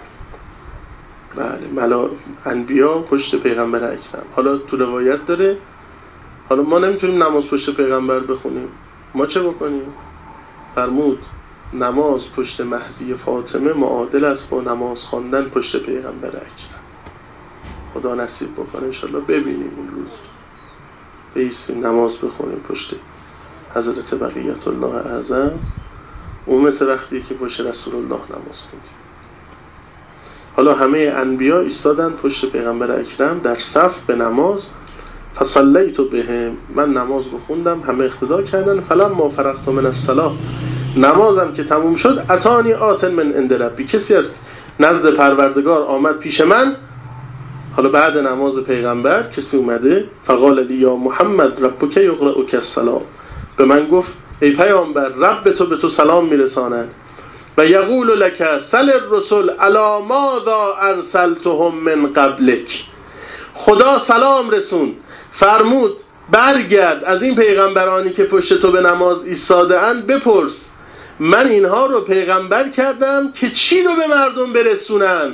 بله، ملا انبیا پشت پیغمبر اکرم. حالا تو روایت داره، حالا ما نمیتونیم نماز پشت پیغمبر بخونیم، ما چه بکنیم؟ فرمود نماز پشت مهدی فاطمه معادل است با نماز خواندن پشت پیغمبر اکرم. خدا نصیب بکنه انشالله ببینیم اون روز، بایستیم نماز بخونیم پشت حضرت بقیت الله اعظم، اون مثل وقتی که پشت رسول الله نماز خوندیم. حالا همه انبیا ایستادن پشت پیغمبر اکرم در صف به نماز. فصلیت بهم، من نماز رو خوندم، همه اقتدا کردن. فلما فرغت من الصلاه، نمازم که تموم شد، اتانی آتن من عند ربی، کسی از نزد پروردگار آمد پیش من. حالا بعد نماز پیغمبر کسی اومده، فقال لی یا محمد ربک یقرئک السلام، به من گفت ای پیامبر رب تو به تو سلام میرساند. و یقول لک سل الرسل الا ماذا ارسلتهم من قبلک، خدا سلام رسون، فرمود برگرد از این پیغمبرانی که پشت تو به نماز ایستاده اند بپرس من اینها رو پیغمبر کردم که چی رو به مردم برسونن.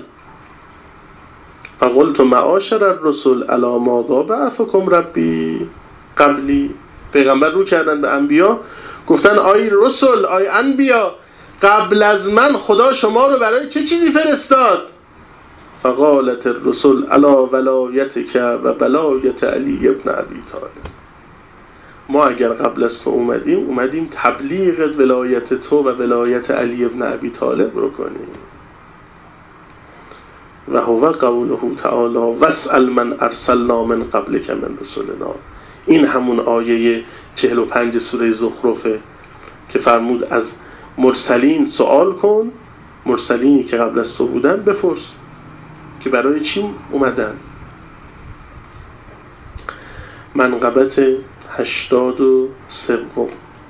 فقلت معاشر الرسل الا ماذا بعثکم ربی قبلی، پیغمبر رو کردن به انبیا، گفتن آی رسول، آی انبیا، قبل از من خدا شما رو برای چه چیزی فرستاد؟ فقالت الرسل علی ولایتک و ولایت علی ابن ابی طالب، ما اگر قبل از تو اومدیم اومدیم تبلیغ ولایت تو و ولایت علی ابن ابی طالب رو کنیم. و هو قوله تعالی واسأل من ارسلنا من قبلک من رسلنا، این همون آیه چهل و پنج سوره زخرفه که فرمود از مرسلین سوال کن، مرسلینی که قبل از تو بودن بپرس که برای چی اومدن. منقبت هشتاد و سوم.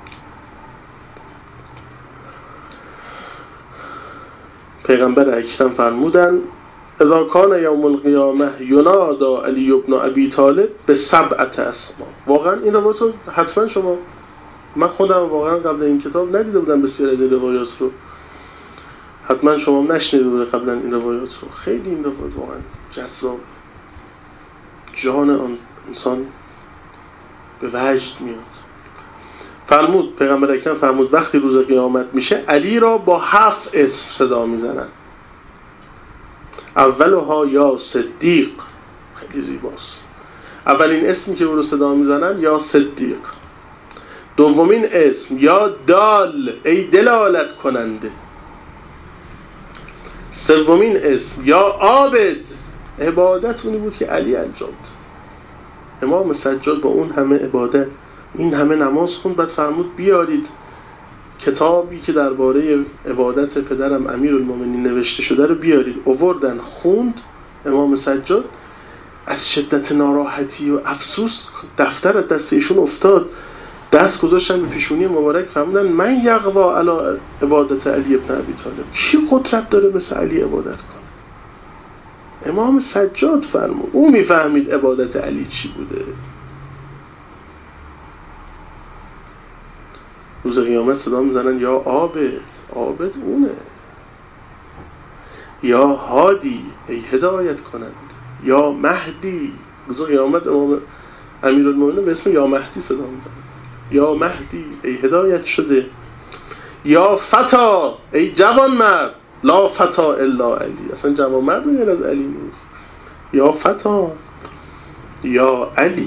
پیغمبر اکرم فرمودن اذا کان یوم القیامه ینادی علی ابن ابی طالب به سبعت اسما. واقعا این روایت رو حتما شما، من خودم واقعا قبل این کتاب ندیده بودم بسیار از این روایات رو، حتما شما نشنیده بوده قبلا این روایات رو. خیلی این روایات واقعا جذاب، جان آن انسان به وجد میاد. فرمود پیغمبر اکرم فرمود وقتی روز قیامت میشه علی را با هفت اسم صدا میزنن. اولها یا صدیق، خیلی زیباست، اولین اسمی که او رو صدا میزنن یا صدیق. دومین اسم یا دال، ای دلالت کننده. سومین اسم یا عابد، عبادت اونی بود که علی انجام داد. امام سجاد با اون همه عبادت، این همه نماز خوند، بعد فرمود بیارید کتابی که درباره عبادت پدرم امیرالمومنین نوشته شده رو بیارید. آوردن خوند امام سجاد، از شدت ناراحتی و افسوس دفتر از دست ایشون افتاد، دست گذاشتن به پیشونی مبارک، فرمودن من یقوا علی عبادت علی ابن ابی طالب، کی قدرت داره مثل علی عبادت کنه؟ امام سجاد فرمود، او میفهمید عبادت علی چی بوده. روز قیامت صدا میزنن یا عابد، عابد اونه، یا هادی، ای هدایت کنند، یا مهدی. روز قیامت امام امیرالمومنین به اسم یا مهدی صدا میزنن، یا مهدی ای هدایت شده، یا فتا ای جوان مرد، لا فتا الا علی، اصلا جوان مرد غیر از علی نیست، یا فتا یا علی.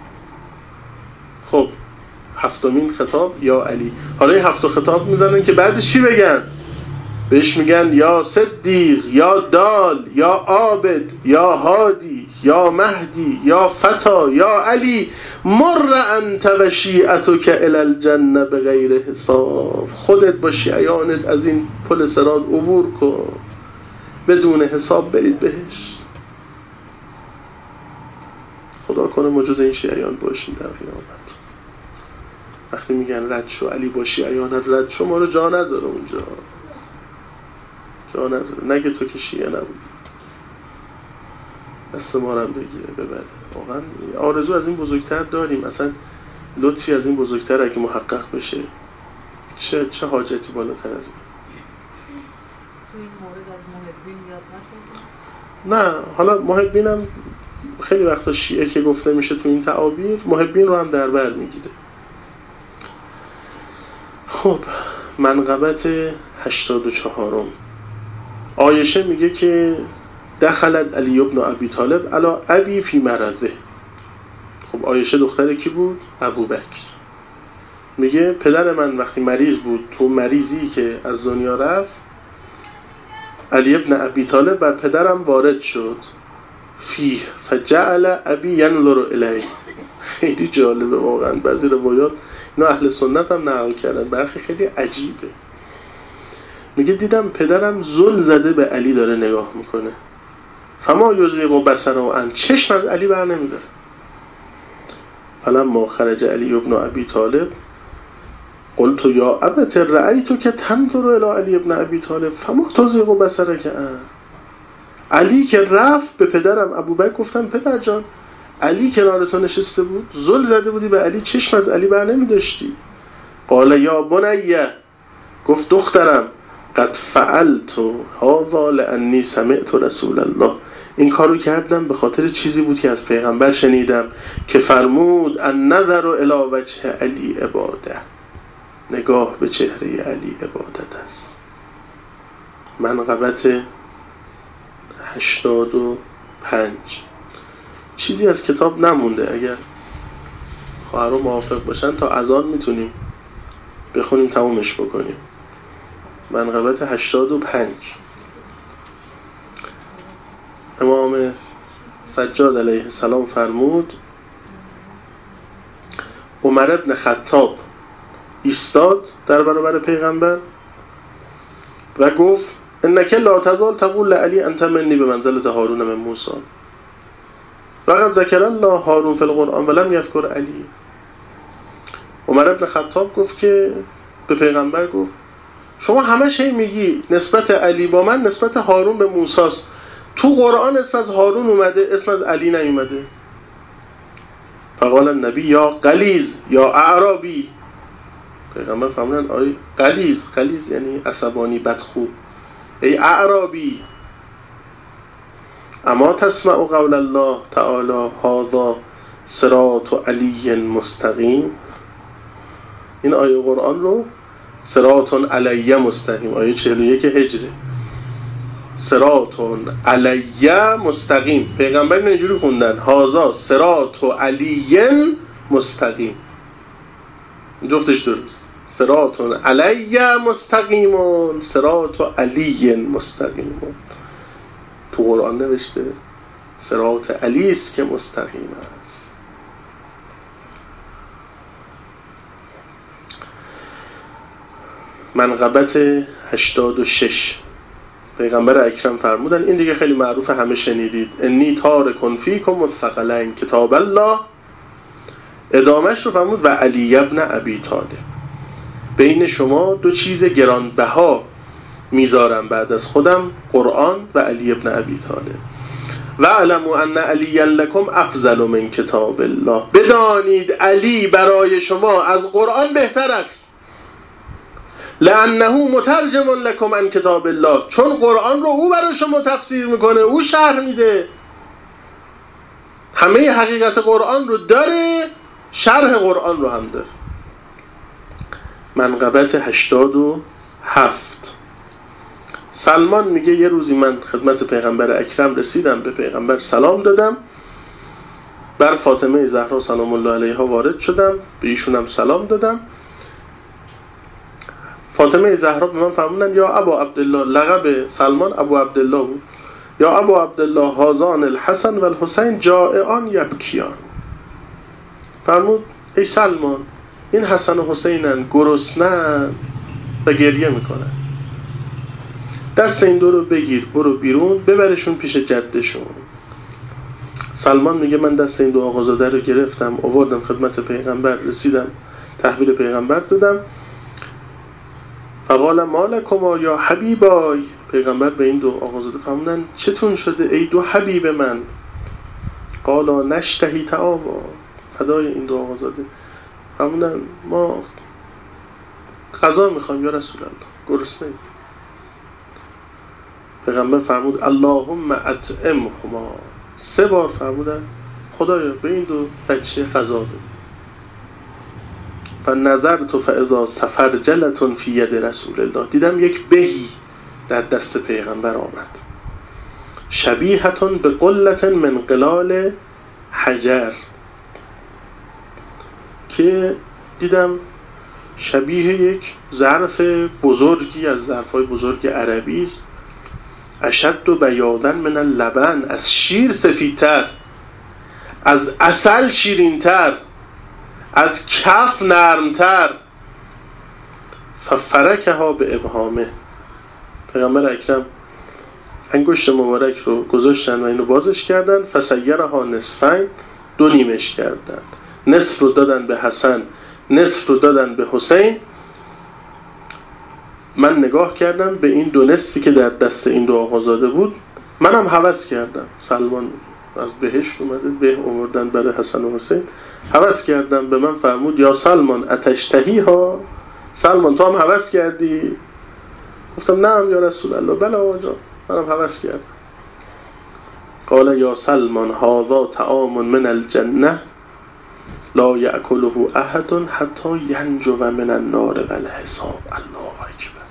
خب هفتمین خطاب یا علی. حالا این هفت خطاب میزنن که بعدش چی بگن؟ بهش میگن یا صدیق، یا دال، یا عابد، یا هادی، یا مهدی، یا فتا، یا علی. مر انت و شیعتک الی الجنه بغیر حساب. خودت با شیعیانت از این پل صراط عبور کن، بدون حساب برید بهش. خدا کنه ما جز این شیعیان باشیم در قیامت. وقتی میگن رد شو علی با شیعیانت رد شو، ما رو جا نذاره اونجا، جا نذاره. نگه تو که شیعه نبودی، دست ما رو هم بگیره ببره. واقعا آرزو از این بزرگتر داریم؟ اصلا لطفی از این بزرگتر اگه محقق بشه چه چه حاجتی بالاتر از این؟ تو این مورد از محبین یاد نشد؟ نه، حالا محبینم خیلی وقتا شیعه که گفته میشه تو این تعابیر، محبین رو هم در بر میگیره. خب منقبت هشتاد و چهارم. عایشه میگه که دخلت علی ابن ابی طالب علی ابی فی مرضه. خب عایشه دختر کی بود؟ ابوبکر. میگه پدر من وقتی مریض بود، تو مریضی که از دنیا رفت، علی ابن ابی طالب بر پدرم وارد شد فیه فجعل ابی ینظر الیه. خیلی جالبه واقعا. بعضی روایات اینا اهل سنت هم نقل کردن، برخی خیلی عجیبه. میگه دیدم پدرم زل زده به علی داره نگاه میکنه. فما یزیغ بصره عن، چشم از علی بر نمیداره. فلما خرج علی ابن ابی طالب قلت یا ابت رأیتو که تنظر الی علی ابن ابی طالب فما تزیغ بصره که ان. علی که رفت به پدرم ابوبکر گفتم پدر جان، علی کنار تو نشسته بود، زل زده بودی به علی، چشم از علی بر نمیداشتی. قال یا بنیه، گفت دخترم، قد فعلت هذا لانی سمعت رسول الله، این کارو کردم به خاطر چیزی بود که از پیغمبر شنیدم که فرمود ان نظر الی وجه علی عباده، نگاه به چهره علی عبادت است. منقبت هشتاد و پنج. چیزی از کتاب نمونده، اگر خواهرها موافق باشن تا اذان میتونیم بخونیم تمومش بکنیم. منقبت هشتاد و پنج. امام سجاد علیه السلام فرمود عمر ابن خطاب ایستاد در برابر پیغمبر و گفت انک لا تزال تقول لعلی انت منی به منزلت هارون من موسی وقد ذکر الله هارون فی القرآن ولم یذکر علی. عمر ابن خطاب گفت که به پیغمبر گفت شما همش هی میگی نسبت علی با من نسبت هارون به موسی است، تو قرآن اسم از هارون اومده، اسم از علی نیومده. فقال النبی یا غلیظ یا اعرابی. پیغمبر فرمودن آی غلیظ، غلیظ یعنی عصبانی بدخو، ای اعرابی اما تسمع قول الله تعالی هذا صراط علی مستقیم. این آیه قرآن رو صراط علی مستقیم، آیه چهل و یک هجره، صراط علی مستقیم، پیغمبر اینجوری خوندن هذا صراط علی مستقیم، جفتش درست، صراط علی مستقیم، صراط علی مستقیم. تو قرآن نوشته صراط علی است که مستقیم است. منقبت هشتاد و شش. پیغمبر اکرم فرمودن، این دیگه خیلی معروف، همه شنیدید، انی تارک فیکم الثقلین کتاب الله. ادامهش رو فرمود و علی ابن ابی طالب، بین شما دو چیز گرانبها میذارم بعد از خودم، قرآن و علی ابن ابی طالب. و علموا ان علی لکم افضل من کتاب الله، بدانید علی برای شما از قرآن بهتر است. لانه مترجم لکم عن کتاب الله، چون قرآن رو او برای شما تفسیر میکنه، او شرح میده، همه حقیقت قرآن رو داره، شرح قرآن رو هم داره. منقبت هشتاد و هفت. سلمان میگه یه روزی من خدمت پیغمبر اکرم رسیدم، به پیغمبر سلام دادم، بر فاطمه زهرا سلام الله علیها وارد شدم، به ایشونم سلام دادم. فاطمه زهرا به من فرمودن یا ابا عبدالله، لقب سلمان ابو عبدالله بود، یا ابو عبدالله هازان الحسن و الحسین جائعان یبکیان. فرمود ای سلمان، این حسن و حسینن گرسنه‌اند و گریه میکنن، دست این دو رو بگیر برو بیرون ببرشون پیش جدشون. سلمان میگه من دست این دو آقازاده رو گرفتم، آوردم خدمت پیغمبر، رسیدم تحویل پیغمبر دادم. فقال مالکما یا حبیبای، پیغمبر به این دو آقازاده فرمودن چتون شده ای دو حبیب من؟ قالا نشتهی طعاما، فدای این دو آقازاده فرمودن ما غذا میخوایم یا رسول الله، گرسنه. پیغمبر فرمود اللهم اطعمهما، سه بار فرمودن خدایا به این دو بچه غذا بده. فنظرت فاذا سفرجلة فی ید رسول الله، دیدم یک بهی در دست پیغمبر آمد، شبیهتون به قلة من قلال حجر، که دیدم شبیه یک ظرف بزرگی از ظرفای بزرگ عربی است، اشد و بیاضن من اللبن، از شیر سفیدتر، از عسل شیرینتر، از کف نرمتر. ففرکها به ابهامه، پیغمبر اکرم انگشت مبارک رو گذاشتن و اینو بازش کردن. فسیرها نصفین، دو نیمش کردن، نصف رو دادن به حسن، نصف رو دادن به حسین. من نگاه کردم به این دو نصفی که در دست این دو آقازاده بود، منم هوس کردم. سلمان از بهشت اومده، به آوردن برای حسن و حسین، هوس کردم. به من فرمود یا سلمان اتشتهی ها، سلمان تو هم هوس کردی؟ گفتم نه یا رسول الله، بله آقا جان منم هوس کردم. قال یا سلمان هذا طعام من الجنه لا یأکله احد حتی ینجو من النار والحساب. الله اکبر.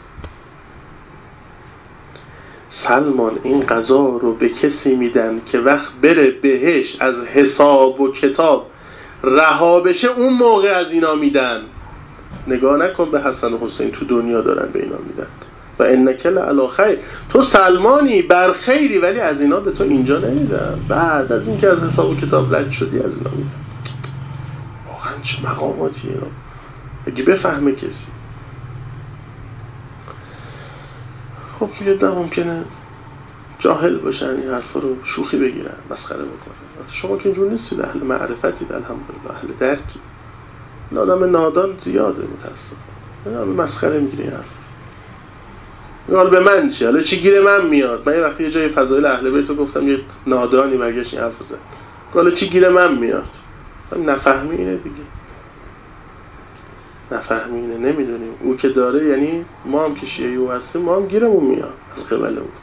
سلمان این غذا رو به کسی میدن که وقت بره بهش از حساب و کتاب رها بشه، اون موقع از اینا میدن. نگاه نکن به حسن و حسین تو دنیا دارن به اینا میدن. و انک لعلی خیر، تو سلمانی بر خیری، ولی از اینا به تو اینجا نمیدن. بعد از اینکه از حساب و کتاب رد شدی از اینا میدن. واقعا چه مقاماتی اینا، اگه بفهمه کسی. خب یه ده ممکنه جاهل باشن این حرفا رو شوخی بگیرن، مسخره بکنن. شما که اینجور نیستید، اهل معرفتید الحمدلله، اهل درکی. این آدم نادان زیاده متاسفانه، این مسخره میگیره این حرف. حالا به من چی؟ حالا چی گیر من میاد؟ من یه وقتی یه جای فضایل اهل بیت رو گفتم، یه نادانی برگشت این حرف زد. حالا چی گیر من میاد؟ نفهمی اینه دیگه، نفهمی اینه، نمیدونیم. او که داره، یعنی ما هم که شیعی او هستیم، ما هم گیرمون میاد از قبل او.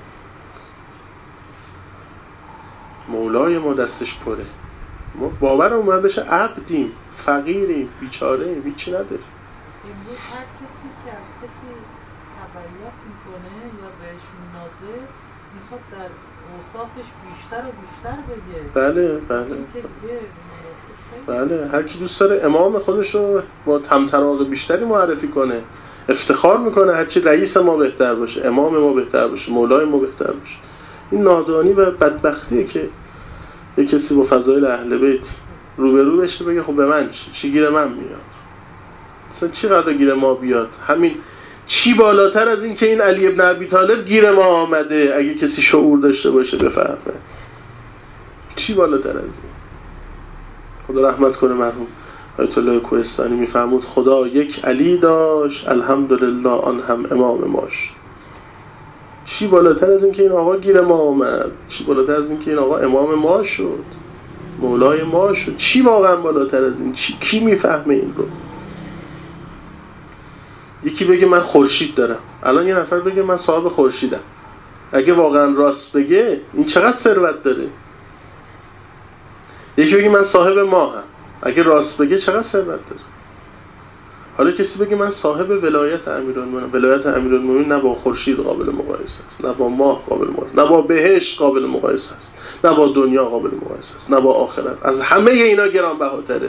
مولای ما دستش پره، ما باورمون باید بشه عبدیم، فقیریم، بیچاره‌ایم، هیچی نداریم. امروز هر کسی که از کسی تبعیت میکنه یا بهش مناظر میخواد در اوصافش بیشتر و بیشتر بگه. بله بله بله، هر کی دوست داره امام خودش رو با طمطراق بیشتری معرفی کنه، افتخار میکنه هرچی رئیس ما بهتر باشه، امام ما بهتر باشه، مولای ما بهتر باشه. این نادانی و بدبختیه که یه کسی با فضایل اهل بیت روبرو بشه بگه خب به من چی, چی گیر من میاد؟ مثلا چی قراره گیر ما بیاد؟ همین چی بالاتر از این که این علی ابن ابی طالب گیر ما آمده؟ اگه کسی شعور داشته باشه بفهمه چی بالاتر از این. خدا رحمت کنه مرحوم آیت الله کوهستانی میفرمود خدا یک علی داشت الحمدلله آن هم امام ماش. چی بالاتر از این که این آقا گیر ما آمد؟ چی بالاتر از این که این آقا امام ما شد، مولای ما شد؟ چی واقعا بالاتر از این؟ چی؟ کی میفهمه این رو؟ یکی بگه من خورشید دارم، الان یه نفر بگه من صاحب خورشیدم، اگه واقعا راست بگه این چقدر ثروت داره. یکی بگه من صاحب ماهم، اگه راست بگه چقدر ثروت داره. حالا کسی بگه من صاحب ولایت امیرالمومنین، ولایت امیرالمومنین نه با خورشید قابل مقایسه است، نه با ماه قابل مقایسه، نه با بهشت قابل مقایسه است، نه با دنیا قابل مقایسه است، نه با آخرت. از همه اینا گرانبهاتره.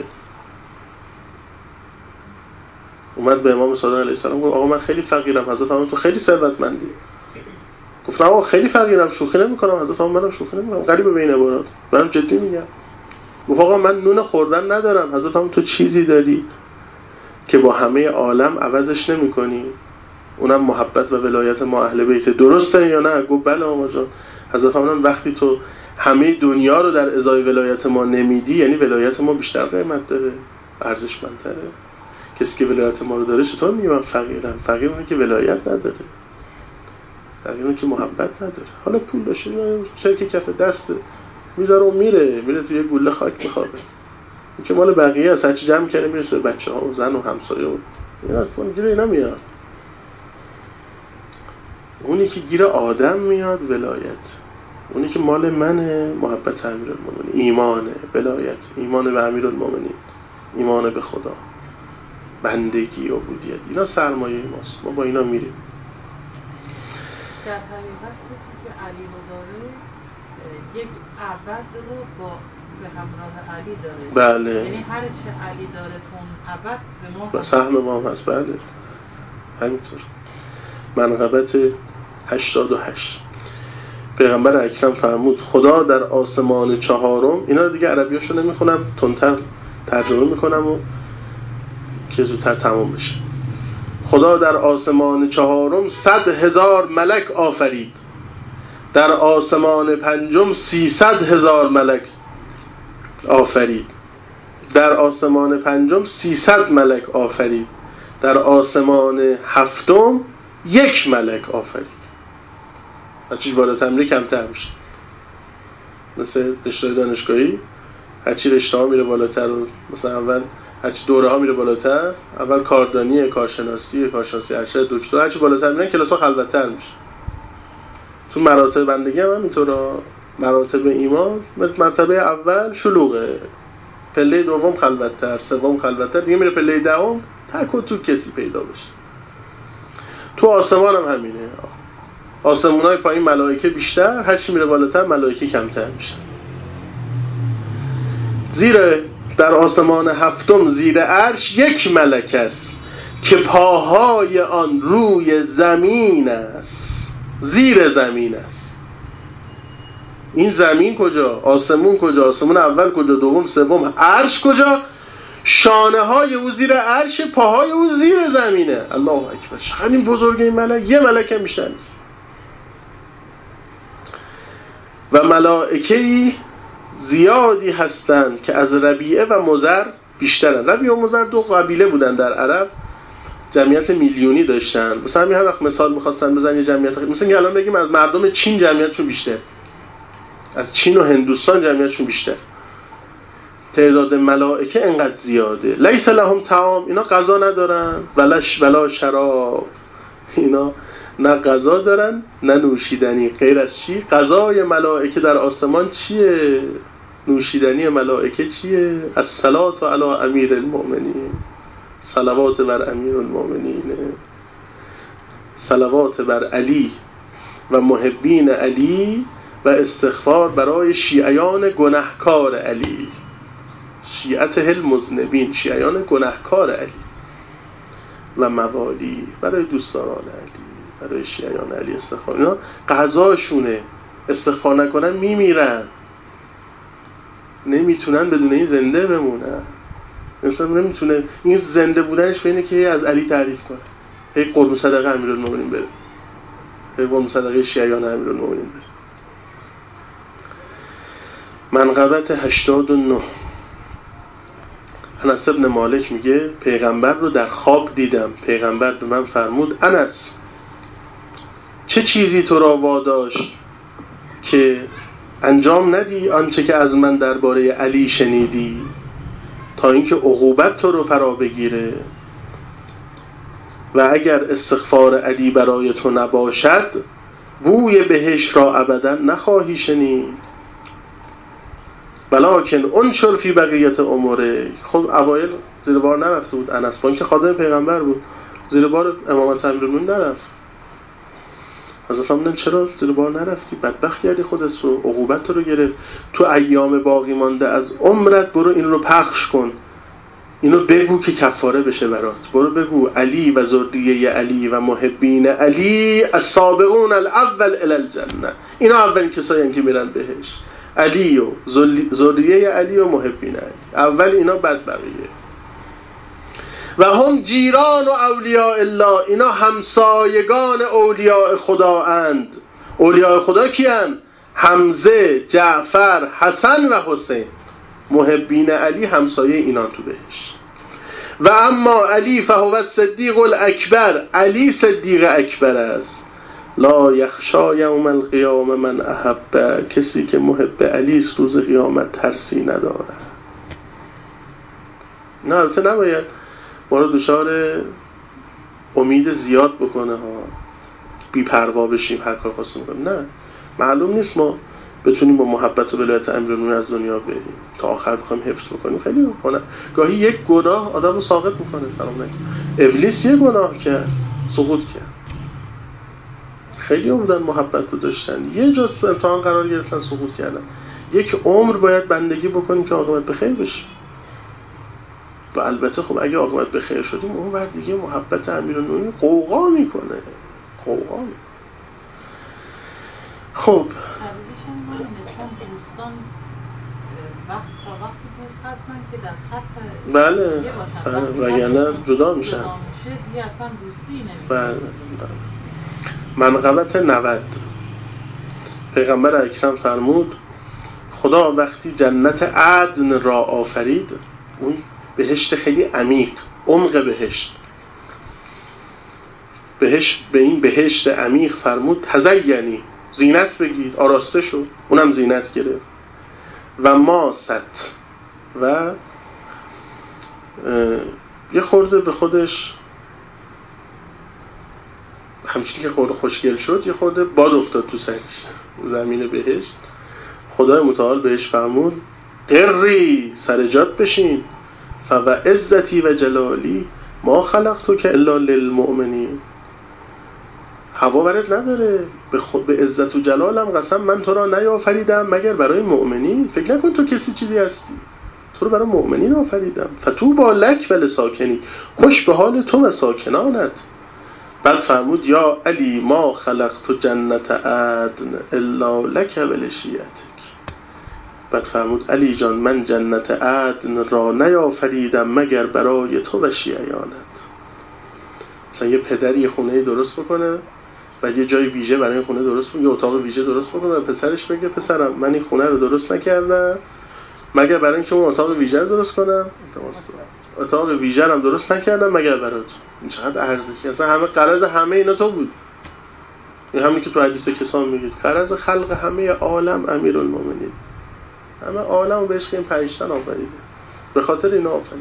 اومد به امام صادق علیه السلام گفت آقا من خیلی فقیرم. حضرت فرمود تو خیلی ثروتمندی. گفت آقا خیلی فقیرم، شوخی نمی‌کنم. حضرت فرمود منم شوخی نمی‌کنم، غریبه به این عبارات، منم جدی میگم. گفت آقا من نون خوردن ندارم. حضرت فرمود تو چیزی داری که با همه عالم عوضش نمی‌کنی، اونم محبت و ولایت ما اهل بیت. درسته یا نه؟ گفت بله آقا جان. حضرت فرمودن وقتی تو همه دنیا رو در ازای ولایت ما نمیدی، یعنی ولایت ما بیشتر قیمت داره، ارزشمندتره. کسی که ولایت ما رو داره چطور میگه من فقیرم؟ فقیر اونه که ولایت نداره، فقیر اونه که محبت نداره. حالا پول داشته چرک کف دسته میذاره و میره میره توی گوله خاک میخوابه. این که مال بقیه است، هرچی جمع کنه میرسه بچه ها و زن و همسایه و این اصلا گیره اینا میاد. اونی که گیر آدم میاد ولایت، اونی که مال منه محبت امیرالمومنین، ایمانه، ولایت، ایمان به امیرالمومنین، ایمان به خدا، بندگی و عبودیت، اینا سرمایه ماست. ما با اینا میریم. در حقیقت کسی که علی رو داره یک عبد رو با به همراه علی داره. بله. یعنی هر چه علی داره تون عبد به ما سهم ما هم هست. بله همینطور. منقبت هشتاد و هشت پیغمبر اکرم فرمود خدا در آسمان چهارم، اینا رو دیگه عربیاشو نمیخونم، تندتر ترجمه میکنم و که زودتر تمام بشه. خدا در آسمان چهارم صد هزار ملک آفرید، در آسمان پنجم سیصد هزار ملک آفرید، در آسمان پنجم سیصد ملک آفرید، در آسمان هفتم یک ملک آفرید. هرچی بالاتر میره کمتر میشه. مثل رشته دانشگاهی هرچی رشته ها میره بالاتر و مثلا اول هرچی دوره ها میره بالاتر، اول کاردانی، کارشناسی، کارشناسی ارشد، دکترا، هرچی بالاتر میرن کلاس ها خلوت‌تر میشه. تو مراتب بندگی هم همینطورا. مراتب ایمان مرتبه اول شلوغه، پله دوم خلوت‌تر، سوم خلوت‌تر، دیگه میره پله دهم تک و تو کسی پیدا بشه. تو آسمان هم همینه. آسمونای پایین ملائکه بیشتر، هرچی میره بالاتر ملائکه کمتر میشه. زیر در آسمان هفتم زیر عرش یک ملک است که پاهای آن روی زمین است، زیر زمین است. این زمین کجا؟ آسمون کجا؟ آسمون اول کجا؟ دوم، سوم، عرش کجا؟ شانه های او زیر عرش، پاهای او زیر زمینه. الله اکبر. چقدر این بزرگه این ملک. یه ملک هم بیشتر نیست. و ملائکه‌ای زیادی هستند که از ربیعه و مضر بیشترن. ربیعه و مضر دو قبیله بودن در عرب، جمعیت میلیونی داشتن. مثلا همین هر وقت مثال می‌خواستن بزنن یه جمعیت، مثلا الان بگیم از مردم چین جمعیتشون بیشتر، از چین و هندوستان جمعیتشون بیشتر. تعداد ملائکه انقدر زیاده. لیس لهم طعام، اینا غذا ندارن، ولش ولا شراب، اینا نه غذا دارن نه نوشیدنی. غیر از چی؟ غذای ملائکه در آسمان چیه؟ نوشیدنی ملائکه چیه؟ الصلاة علی امیر المؤمنین، صلوات بر امیر المؤمنین، صلوات بر علی و محبین علی و استغفار برای شیعیان گناهکار علی، شیعته المذنبین، شیعیان گناهکار علی، و موالی برای دوستداران علی، برای شیعیان علی استغفار. اینا قضاشونه، استغفار نکنن میمیرن، نمیتونن بدون این زنده بمونن. انسان نمیتونه این زنده بودنش به اینه که از علی تعریف کنه، هی قربون صدقه امیرالمومنین بره، هی قربون صدقه شیعیان امیرالمومنین بره. منقبت هشتاد و نه. انس بن مالک میگه پیغمبر رو در خواب دیدم. پیغمبر به من فرمود انس چه چیزی تو را واداشت که انجام ندی آنچه که از من درباره علی شنیدی، تا اینکه عقوبت تو رو فرا بگیره، و اگر استغفار علی برای تو نباشد بوی بهشت را ابدا نخواهی شنید. ولکن انشر فی بقیت عمره. خب اوایل زیر بار نرفته بود. انس با اینکه خادم پیغمبر بود زیر بار امامت امیرالمومنین نرفت. حضرت فرمودن چرا زیر بار نرفتی؟ بدبخت کردی خودت رو، عقوبت رو گرفت. تو ایام باقی مانده از عمرت برو این رو پخش کن، اینو بگو که کفاره بشه برات. برو بگو علی و ذریه علی و محبین علی السابقون الاول الی الجنه، اینا اولین کسایی که میرن بهش، علی و ذریه علی و محبین علی، اول اینا بعد بقیه. و هم جیران و اولیاء الله، اینا همسایگان اولیاء خدا اند. اولیاء خدا کیان؟ حمزه، جعفر، حسن و حسین. محبین علی همسایه اینا تو بهش. و اما علی فهو الصدیق الاکبر، علی صدیق اکبر است. لا یخشا یوم القیامه من احب، کسی که محب علی است روز قیامت ترسی ندارد. نه البته نباید ما رو دچار امید زیاد بکنه ها، بی پروا بشیم هر کار خواستیم کنیم. نه، معلوم نیست ما بتونیم با محبت و ولایت امیرالمومنین از دنیا بریم تا آخر بخوایم حفظ بکنیم. خیلی بکنه گاهی یک گناه آدم رو ساقط میکنه. سلام علیکم. ابلیس یک گناه کرد سقوط کرد. خیلی هم بودن محبت رو داشتن، یه جا تو امتحان قرار گرفتن سقوط کردن. یک عمر باید بندگی بکنیم که عاقبت بخیر بشه. و البته خب اگه عاقبت بخیر شدیم اون وقت دیگه محبت امیرالمومنین قوقا میکنه قوقا میکنه. خب دوستان وقت تا وقتی دوست هستن که در خط بله دیگه باشن، بله وگرنه جدا میشن، جدا میشه دیگه اصلا دوستی نمیشه. بله بله. منقبت نود، پیغمبر اکرم فرمود خدا وقتی جنت عدن را آفرید، اون بهشت خیلی عمیق، عمق بهشت، بهشت به این بهشت عمیق فرمود تزینی، زینت بگیر، آراسته شو. اونم زینت گرفت. و ماست و یه خورده به خودش همچنین که خورده خوشگل شد یه خورده باد افتاد تو سرش زمین بهشت. خدای متعال بهش فرمود قری، سر جات بشین، فو عزتی و جلالی ما خلقتو که الا للمؤمنین. هوا برات نداره، به خود به عزت و جلالم قسم من تو را نیافریدم مگر برای مؤمنین. فکر نکن تو کسی چیزی هستی، تو رو برای مؤمنین آفریدم. فتوبی لک و لساکنی، خوش به حال تو و ساکنانت. بعد فرمود یا علی ما خلقت جنت عدن الا لک و لشیعتک. بعد فرمود علی جان من جنت عدن را نیافریدم مگر برای تو و شیعیانت. مثلا یه پدری یه خونه درست بکنه و یه جای ویژه برای این خونه درست بکنه، یه اتاق ویژه درست بکنه و پسرش بگه پسرم من این خونه رو درست نکردم مگر برای اینکه اون اتاق ویژه رو درست کنم، اتاق ویژه هم درست نکردم مگر برای تو. این چقدر ارزشی، اصلا همه غرض همه اینا تو بود. این همین که تو حدیث کسان میگید غرض خلق همه عالم امیرالمومنین، همه عالم رو بهش که این پنج تن آفریده، به خاطر اینا آفریده.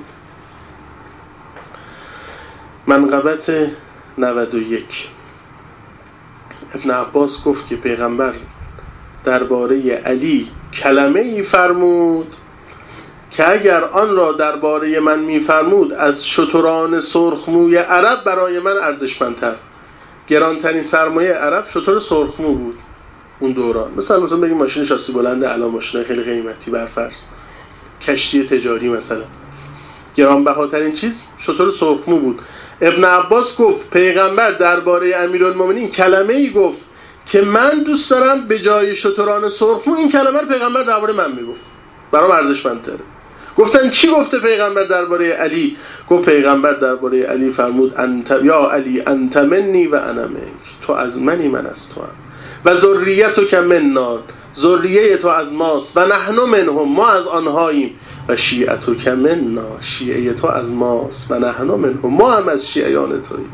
منقبت نود و یک، ابن عباس گفت که پیغمبر درباره علی کلمه ای فرمود که اگر آن را درباره من میفرمود از شتران سرخموی عرب برای من ارزشمندتر. گرانترین سرمایه عرب شتر سرخمو بود اون دوران. مثلا مثلا بگیم ماشین شاسی بلنده، الان ماشین خیلی قیمتی برفرض، کشتی تجاری مثلا، گرانبهاترین چیز شتر سرخمو بود. ابن عباس گفت پیغمبر درباره امیرالمومنین کلمه ای گفت که من دوست دارم به جای شتران سرخمو این کلمه رو پیغمبر درباره من میگفت، برام ارزشمندتره. گفتن چی گفته پیغمبر درباره علی؟ گفت پیغمبر درباره علی فرمود انت یا علی انت منی و انا منک، تو از منی من از تو هم. و ذریتک منا، ذریه تو از ماست، و نحن منهم، ما از آنهاییم. و شیعتک منا، شیعه تو از ماست، و نحن منهم، ما هم از شیعیان توییم.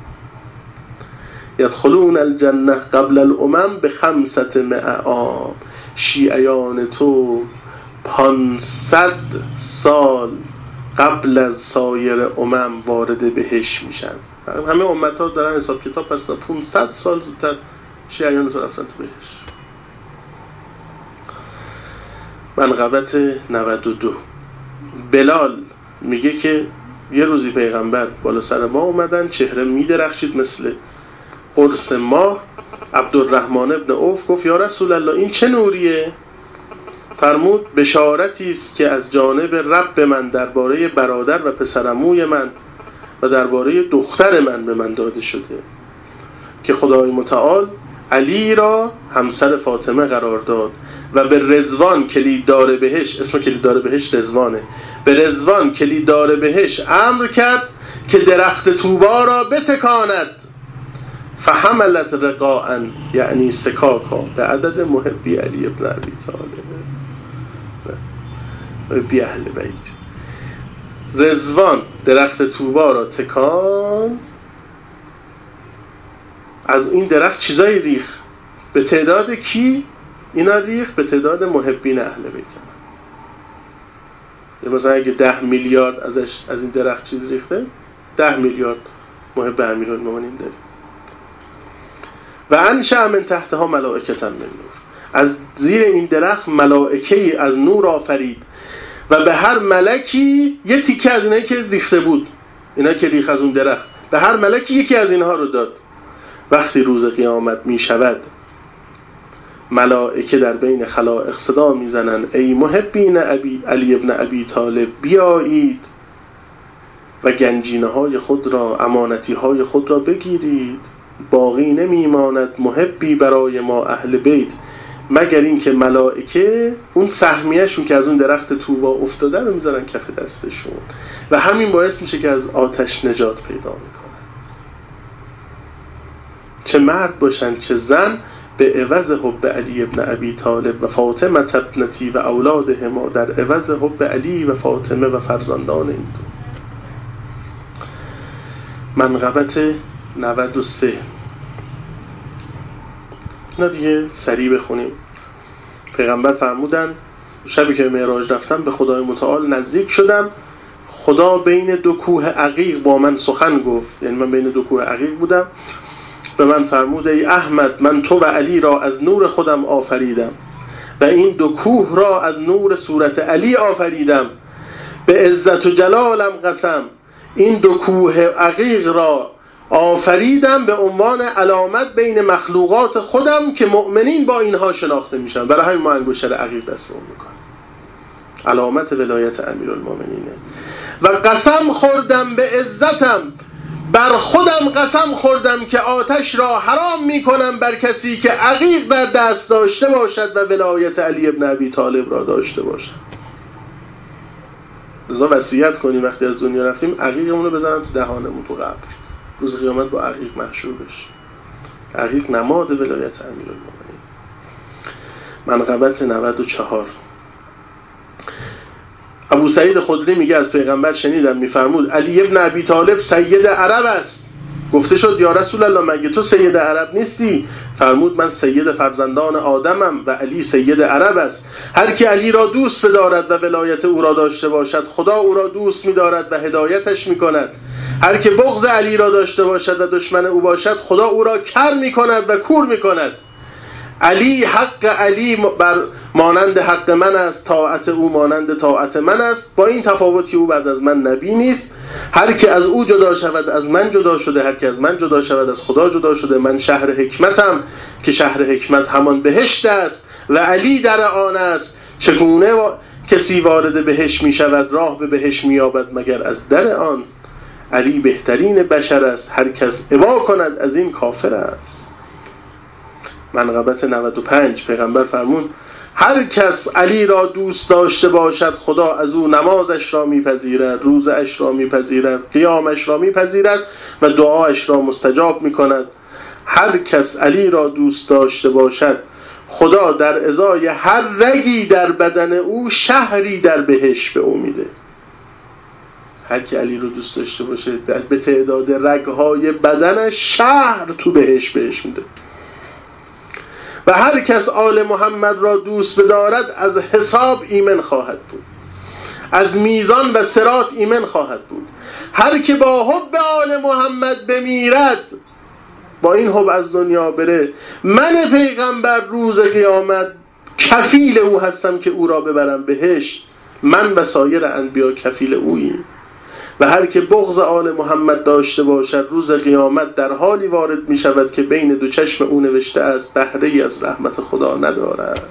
یدخلون الجنه قبل الامم به خمسة مئة عام، شیعیان تو پانصد سال قبل از سایر امم وارد بهشت میشن. همه امت‌ها دارن حساب کتاب، پس پانصد سال زودتر شیعیان تو رفتن تو بهشت. منقبت نود و دو، بلال میگه که یه روزی پیغمبر بالا سر ما اومدن، چهره می درخشید مثل قرص ماه. عبدالرحمن ابن عوف گفت یا رسول الله این چه نوریه؟ فرمود بشارتی است که از جانب رب من درباره برادر و پسرعموی من و درباره دختر من به من داده شده که خدای متعال علی را همسر فاطمه قرار داد و به رضوان کلیددار بهشت، اسم کلیددار بهشت رضوانه، به رضوان کلیددار بهشت امر کرد که درخت طوبا را بتکاند. فحملت رقاء یعنی سکاکا به عدد محبی علی ابن ابی طالب بی اهل بیت. رضوان درخت طوبا را تکان، از این درخت چیزایی ریخ. به تعداد کی اینا ریخ؟ به تعداد محبین اهل بیت. یا مثلا اگه ده میلیارد ازش از این درخت چیز ریخته، ده میلیارد محب امیرالمومنین داریم. و انشأ من تحتها ملائکة من نور، از زیر این درخت ملائکه‌ای از نور آفرید و به هر ملکی یه تیکه از اینایی که ریخته بود، اینا که ریخ از اون درخت، به هر ملکی یکی از اینها رو داد. وقتی روز قیامت می شود ملائکه در بین خلائق صدا می زنن ای محبین ابی علی ابن ابی طالب بیایید و گنجینه های خود را، امانتی های خود را بگیرید، باقی نمی ماند محبی برای ما اهل بیت مگر این که ملائکه اون سهمیه‌شون که از اون درخت طوبا افتاده رو میذارن کف دستشون و همین باعث میشه که از آتش نجات پیدا میکنن. چه مرد باشن چه زن، به عوض حب علی ابن ابی طالب و فاطمه ابنتی و اولادهما، در عوض حب علی و فاطمه و فرزندان این دو. منقبت نود و سه. اینا دیگه سریع بخونیم. پیغمبر فرمودن شبی که معراج رفتم به خدای متعال نزدیک شدم، خدا بین دو کوه عقیق با من سخن گفت، یعنی من بین دو کوه عقیق بودم. به من فرمود ای احمد من تو و علی را از نور خودم آفریدم و این دو کوه را از نور صورت علی آفریدم. به عزت و جلالم قسم این دو کوه عقیق را آفریدم به عنوان علامت بین مخلوقات خودم که مؤمنین با اینها شناخته میشن. برای همین ما انگشتر عقیق دستمون میکنیم، علامت ولایت امیرالمومنینه. و قسم خوردم به عزتم، بر خودم قسم خوردم که آتش را حرام میکنم بر کسی که عقیق در دست داشته باشد و ولایت علی ابن ابی طالب را داشته باشد. لذا وصیت کنیم وقتی از دنیا رفتیم عقیقمون رو بزنن تو دهانمون تو قبر، روز قیامت با عقیق محشور بشیم. عقیق نماد ولایت امیرالمومنین. منقبت نود و چهار. ابو سعید خدری میگه از پیغمبر شنیدم میفرمود علی ابن ابی طالب سید عرب است. گفته شد یا رسول الله مگه تو سید عرب نیستی؟ فرمود من سید فرزندان آدمم و علی سید عرب است. هر کی علی را دوست بدارد و ولایت او را داشته باشد خدا او را دوست می‌دارد و هدایتش می‌کند. هر که بغض علی را داشته باشد و دشمن او باشد خدا او را کر می‌کند و کور می‌کند. علی حق علی بر مانند حق من است، طاعت او مانند طاعت من است، با این تفاوتی او بعد از من نبی نیست. هر که از او جدا شود از من جدا شده، هر که از من جدا شود از خدا جدا شده. من شهر حکمتم که شهر حکمت همان بهشت است و علی در آن است. چگونه و... کسی وارد بهشت می شود راه به بهشت می یابد مگر از در آن. علی بهترین بشر است، هر کس ابا کند از این کافر است. منقبت نود و پنج. پیغمبر فرمود هر کس علی را دوست داشته باشد خدا از او نمازش را میپذیرد، روزش را میپذیرد، قیامش را میپذیرد و دعایش را مستجاب میکند. هر کس علی را دوست داشته باشد خدا در ازای هر رگی در بدن او شهری در بهشت به او میده. هر کی علی رو دوست داشته باشه به تعداد رگهای بدنش شهر تو بهشت بهش میده. و هر کس آل محمد را دوست بدارد از حساب ایمن خواهد بود، از میزان و صراط ایمن خواهد بود. هر که با حب آل محمد بمیرد، با این حب از دنیا بره، من پیغمبر روز قیامت کفیل او هستم که او را ببرم بهشت. من و سایر انبیا کفیل اوییم. و هر که بغض آل محمد داشته باشد روز قیامت در حالی وارد می شود که بین دو چشم او نوشته است بهره‌ای از رحمت خدا ندارد.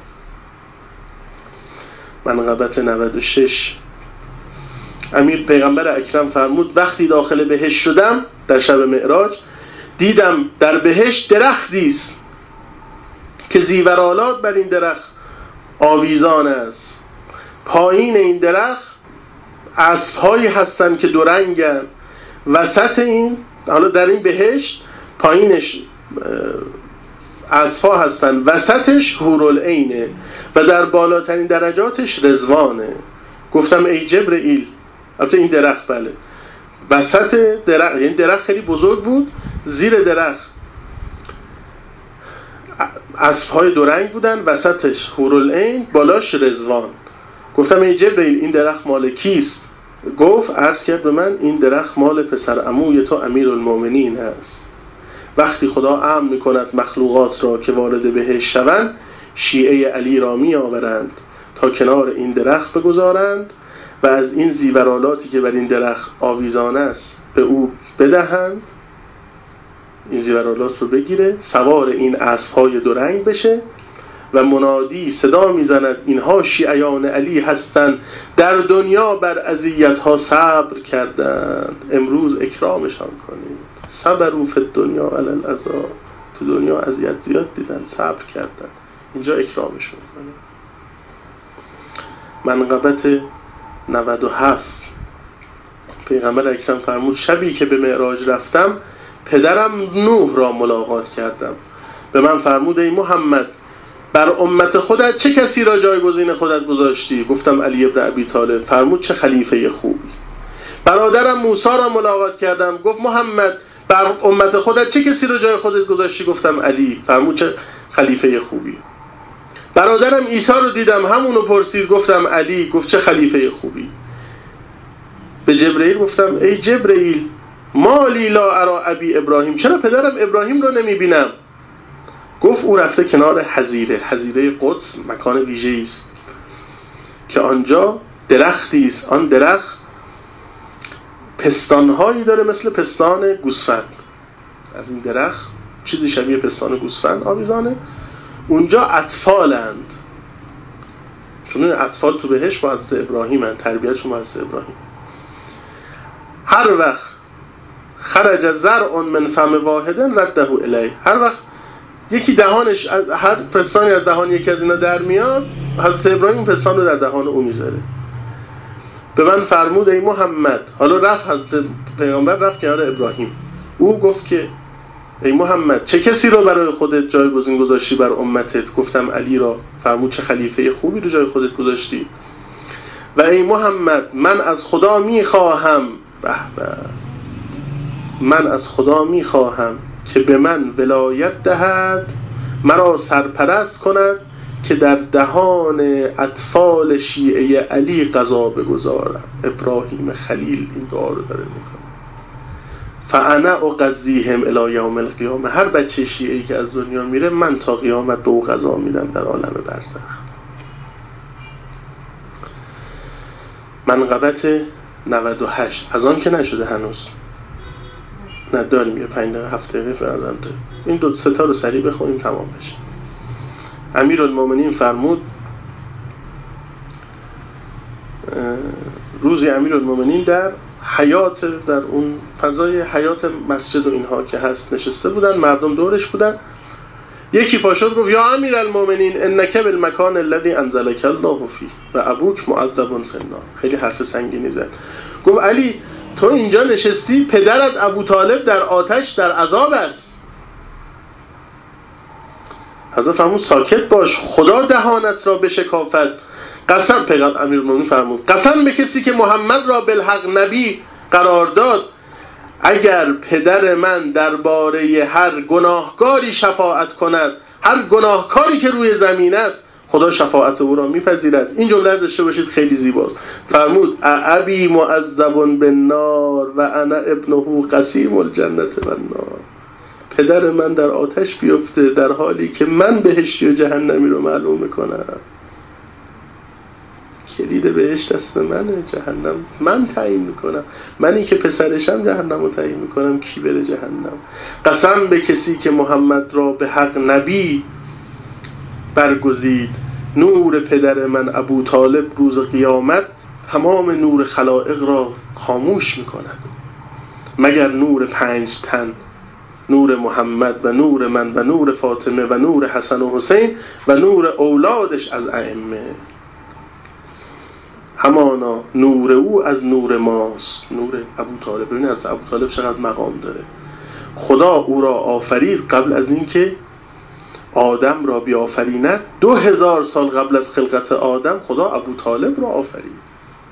منقبت نود و شش. امیر پیغمبر اکرم فرمود وقتی داخل بهشت شدم در شب معراج دیدم در بهشت درختی است که زیورآلات بر این درخت آویزان است. پایین این درخت اسب‌هایی هستن که دو رنگن. وسط این، حالا در این بهشت پایینش اسب‌ها هستن، وسطش حورالعینه و در بالاترین درجاتش رضوانه. گفتم ای جبرئیل، البته این درخت بله وسط درخت، یعنی درخت خیلی بزرگ بود، زیر درخت اسب‌های دو رنگ بودن، وسطش حورالعین، بالاش رضوان. گفتم ای جبرئیل این درخت مال کیست؟ گفت عرض کرد به من این درخت مال پسر عموی تو امیرالمومنین است. وقتی خدا امر می‌کند مخلوقات را که وارد بهشت شوند شیعه علی را می‌آورند تا کنار این درخت بگذارند و از این زیورالاتی که بر این درخت آویزان است به او بدهند، این زیورالات رو بگیره، سوار این اسب‌های دو رنگ بشه و منادی صدا میزند اینها شیعیان علی هستند، در دنیا بر اذیت‌ها صبر کردند، امروز اکرامشان کنید. صبروا فی الدنیا علی الاذی، تو دنیا اذیت زیاد دیدن صبر کردند، اینجا اکرامشون کنید. منقبت نود و هفت. پیغمبر اکرم فرمود شبی که به معراج رفتم پدرم نوح را ملاقات کردم. به من فرمود ای محمد بر امت خودت چه کسی را جایگزین خودت گذاشتی؟ گفتم علی ابن ابی طالب. فرمود چه خلیفه خوبی. برادرم موسی را ملاقات کردم. گفت محمد بر امت خودت چه کسی را جای خودت گذاشتی؟ گفتم علی. فرمود چه خلیفه خوبی. برادرم عیسی رو دیدم، همونو پرسید. گفتم علی. گفت چه خلیفه خوبی. به جبرئیل گفتم ای جبرئیل مالی لا ارا ابی ابراهیم، چرا پدرم ابراهیم رو نمیبینم؟ گفت او رفته کنار حظیره. حظیره قدس مکان ویژه‌ای است که آنجا درختی است، آن درخت پستانهایی داره مثل پستان گوسفند. از این درخت چیزی شبیه پستان گوسفند آویزانه. اونجا اطفالند، چون اطفال تو بهشت با حضرت ابراهیم هستند، تربیتشون با حضرت ابراهیم. هر وقت خرج زرع من فم واحد رده الیه، هر وقت یکی دهانش، هر پستانی از دهان یکی از اینا در میاد، حضرت ابراهیم پستان رو در دهان او میذاره. به من فرمود ای محمد، حالا رفت حضرت پیغمبر رفت کنار ابراهیم، او گفت که ای محمد چه کسی رو برای خودت جایگزین گذاشتی بر امتت؟ گفتم علی را. فرمود چه خلیفه خوبی رو جای خودت گذاشتی. و ای محمد من از خدا میخواهم به به من از خدا میخواهم که به من ولایت دهد، مرا سرپرست کند که در دهان اطفال شیعه علی قضا بگذارم. ابراهیم خلیل این دعا رو داره میکنه. فانا اقضیهم الی یوم القیامه، هر بچه شیعه‌ای که از دنیا میره من تا قیامت به او قضا میدم در عالم برزخ. منقبت نود و هشت. از آن که نشده هنوز، نه داریم یه پنج دقیقه هفت دقیقه فرزنده. این دو ستا رو سریع بخونیم تمام بشه. امیرالمومنین فرمود روزی امیرالمومنین در حیات، در اون فضای حیات مسجد و اینها که هست نشسته بودن، مردم دورش بودن. یکی پاشد گفت یا امیرالمومنین انک بالمکان الذی انزلک الله فیه و ابوک معذب فی النار. خیلی حرف سنگینی زد. گفت علی تو اینجا نشستی، پدرت ابو طالب در آتش در عذاب است. حضرت فرمود ساکت باش، خدا دهانت را بشکافد. قسم، پیغمبر امیرالمومنین فرمود قسم به کسی که محمد را بالحق نبی قرار داد، اگر پدر من درباره هر گناهکاری شفاعت کند، هر گناهکاری که روی زمین است، خدا شفاعت او را میپذیرد. این جمله رو داشته باشید، خیلی زیباست. فرمود ابی معذب بالنار و انا ابنه قسیم الجنه والنار. پدر من در آتش بیفته در حالی که من بهشتی و جهنمی رو معلوم میکنم. کلید بهشت دست منه، جهنم من تعیین میکنم، منی که پسرشم جهنم رو تعیین میکنم کی بره جهنم. قسم به کسی که محمد را به حق نبی برگزید، نور پدر من ابو طالب روز قیامت تمام نور خلائق را خاموش میکند، مگر نور پنج تن، نور محمد و نور من و نور فاطمه و نور حسن و حسین و نور اولادش از ائمه. همانا نور او از نور ماست، نور ابو طالب. ببین از ابو طالب چقدر مقام داره. خدا او را آفرید قبل از اینکه آدم را بیافریند، دو هزار سال قبل از خلقت آدم خدا ابو طالب را آفرید.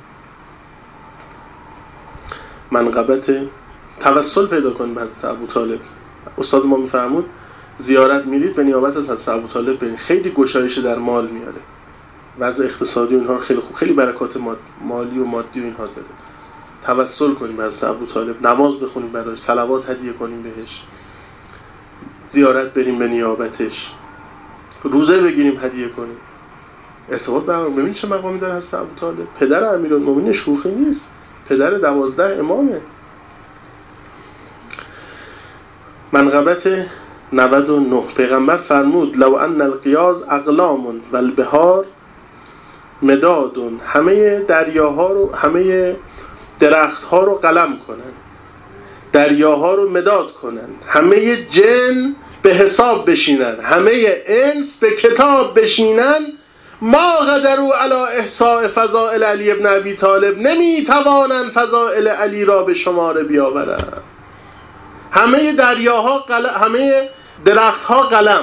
منقبت توسل پیدا کن به حضرت ابو طالب. استاد ما میفرمود زیارت میرید و نیابت از حضرت ابو طالب برید، خیلی گشایش در مال میاره، وضع اقتصادی و اینها خیلی خوب، خیلی برکات مالی و مادی و اینها داره. توسل کنیم به حضرت ابو طالب، نماز بخونیم براش، صلوات هدیه کنیم بهش، زیارت بریم به نیابتش، روزه بگیریم هدیه کنیم، ارتباط برقرار. ببین چه مقامی داره حضرت ابو طالب، پدر امیرالمومنین، شوخی نیست، پدر دوازده امامه. منقبت نود و نه، پیغمبر فرمود لو ان القیاز اقلام و البحار مداد، همه دریاها رو، همه درختها رو قلم کنن، دریاها رو مداد کنن، همه جن به حساب بشینن، همه انس به کتاب بشینن، ما قدروا علی احصاء فضائل علی ابن ابی طالب، نمی توانند فضائل علی را به شماره بیاورند. همه دریاها قلم، همه درختها قلم،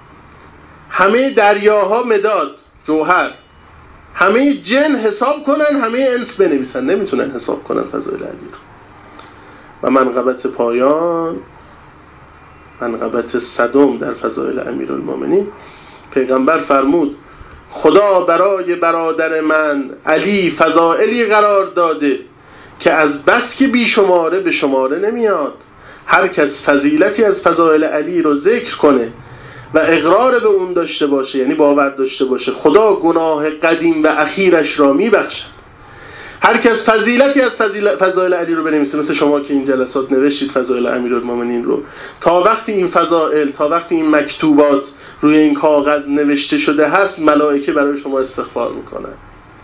همه دریاها مداد جوهر، همه جن حساب کنن، همه انس بنویسن، نمیتونن حساب کنن فضائل علی رو. و منقبت پایان، منقبت صدم در فضائل امیرالمومنین، پیغمبر فرمود خدا برای برادر من علی فضائلی قرار داده که از بس که بیشماره به شماره نمیاد. هر کس فضیلتی از فضائل علی رو ذکر کنه و اقرار به اون داشته باشه، یعنی باور داشته باشه، خدا گناه قدیم و اخیرش را میبخشد. هر کس فضیلتی از فضائل علی رو بنویسه، مثل شما که این جلسات نوشتید فضائل امیرالمومنین رو، تا وقتی این فضائل، تا وقتی این مکتوبات روی این کاغذ نوشته شده هست، ملائکه برای شما استغفار میکنن.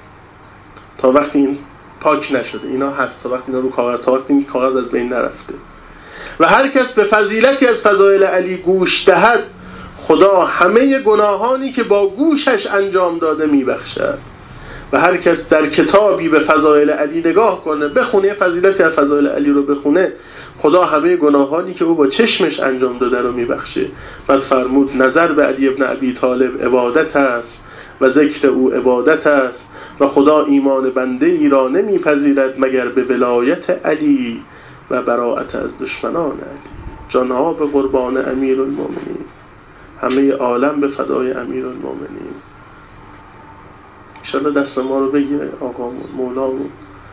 تا وقتی این پاک نشده اینا هست، تا وقتی اینا رو کاغذ، تا وقتی این کاغذ از بین نرفته. و هر کس به فضیلتی از فضائل علی گوش دهد، خدا همه گناهانی که با گوشش انجام داده میبخشد. و هر کس در کتابی به فضائل علی نگاه کنه، بخونه فضیلتی از فضائل علی رو بخونه، خدا همه گناهانی که او با چشمش انجام داده رو میبخشه. بعد فرمود نظر به علی ابن ابی طالب عبادت است و ذکر او عبادت است و خدا ایمان بنده ای را نمیپذیرد مگر به ولایت علی و براءت از دشمنان علی. جانها به قربان امیرالمومنین، همه عالم به فدای امیرالمومنین. انشالله دست ما رو بگیره آقامون، مولامون.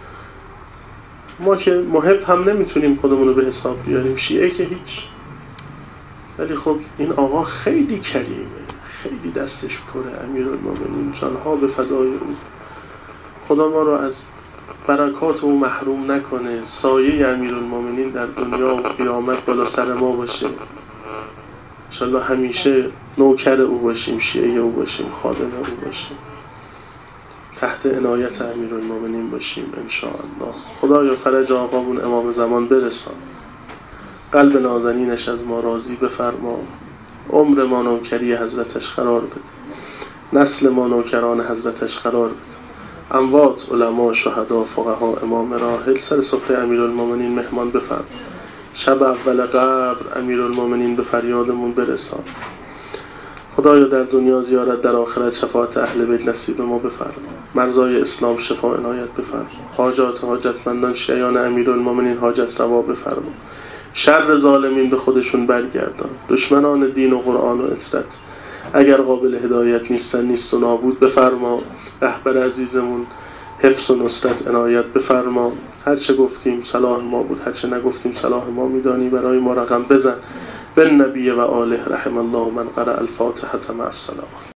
ما که محب هم نمیتونیم خودمون رو به حساب بیاریم، شیعه که هیچ. ولی خب این آقا خیلی کریمه، خیلی دستش پره، امیرالمومنین، جانها به فدای او. خدا ما رو از برکات او محروم نکنه. سایه امیرالمومنین در دنیا و قیامت بالا سر ما باشه. انشالله همیشه نوکر او باشیم، شیعه او باشیم، خادم او باشیم، تحت عنایت امیرالمومنین باشیم انشاءالله. خدایا فرج آقامون امام زمان برسان، قلب نازنینش از ما راضی بفرما، عمر ما نوکری حضرتش قرار بده، نسل ما نوکران حضرتش قرار بده، اموات، علما، شهدا، فقها، امام راحل سر سفره امیرالمومنین مهمان بفرما. شب اول قبر امیرالمومنین به فریادمون برسان. خدایا در دنیا زیارت، در آخرت شفاعت اهل بیت نصیب ما بفرما. مرزای اسلام شفا عنایت بفرما. حاجات حاجتمندان شیعان امیرالمومنین حاجت روا بفرما. شر ظالمین به خودشون برگردان. دشمنان دین و قرآن و اطرت اگر قابل هدایت نیستن، نیست و نابود بفرما. رهبر عزیزمون حفظ و نصرت عنایت بفرما. هر چه گفتیم صلاح ما بود، هر چه نگفتیم صلاح ما میدانی. برای ما رقم بزن. بالنبی و آله رحم الله من قرأ الفاتحة مع السلام.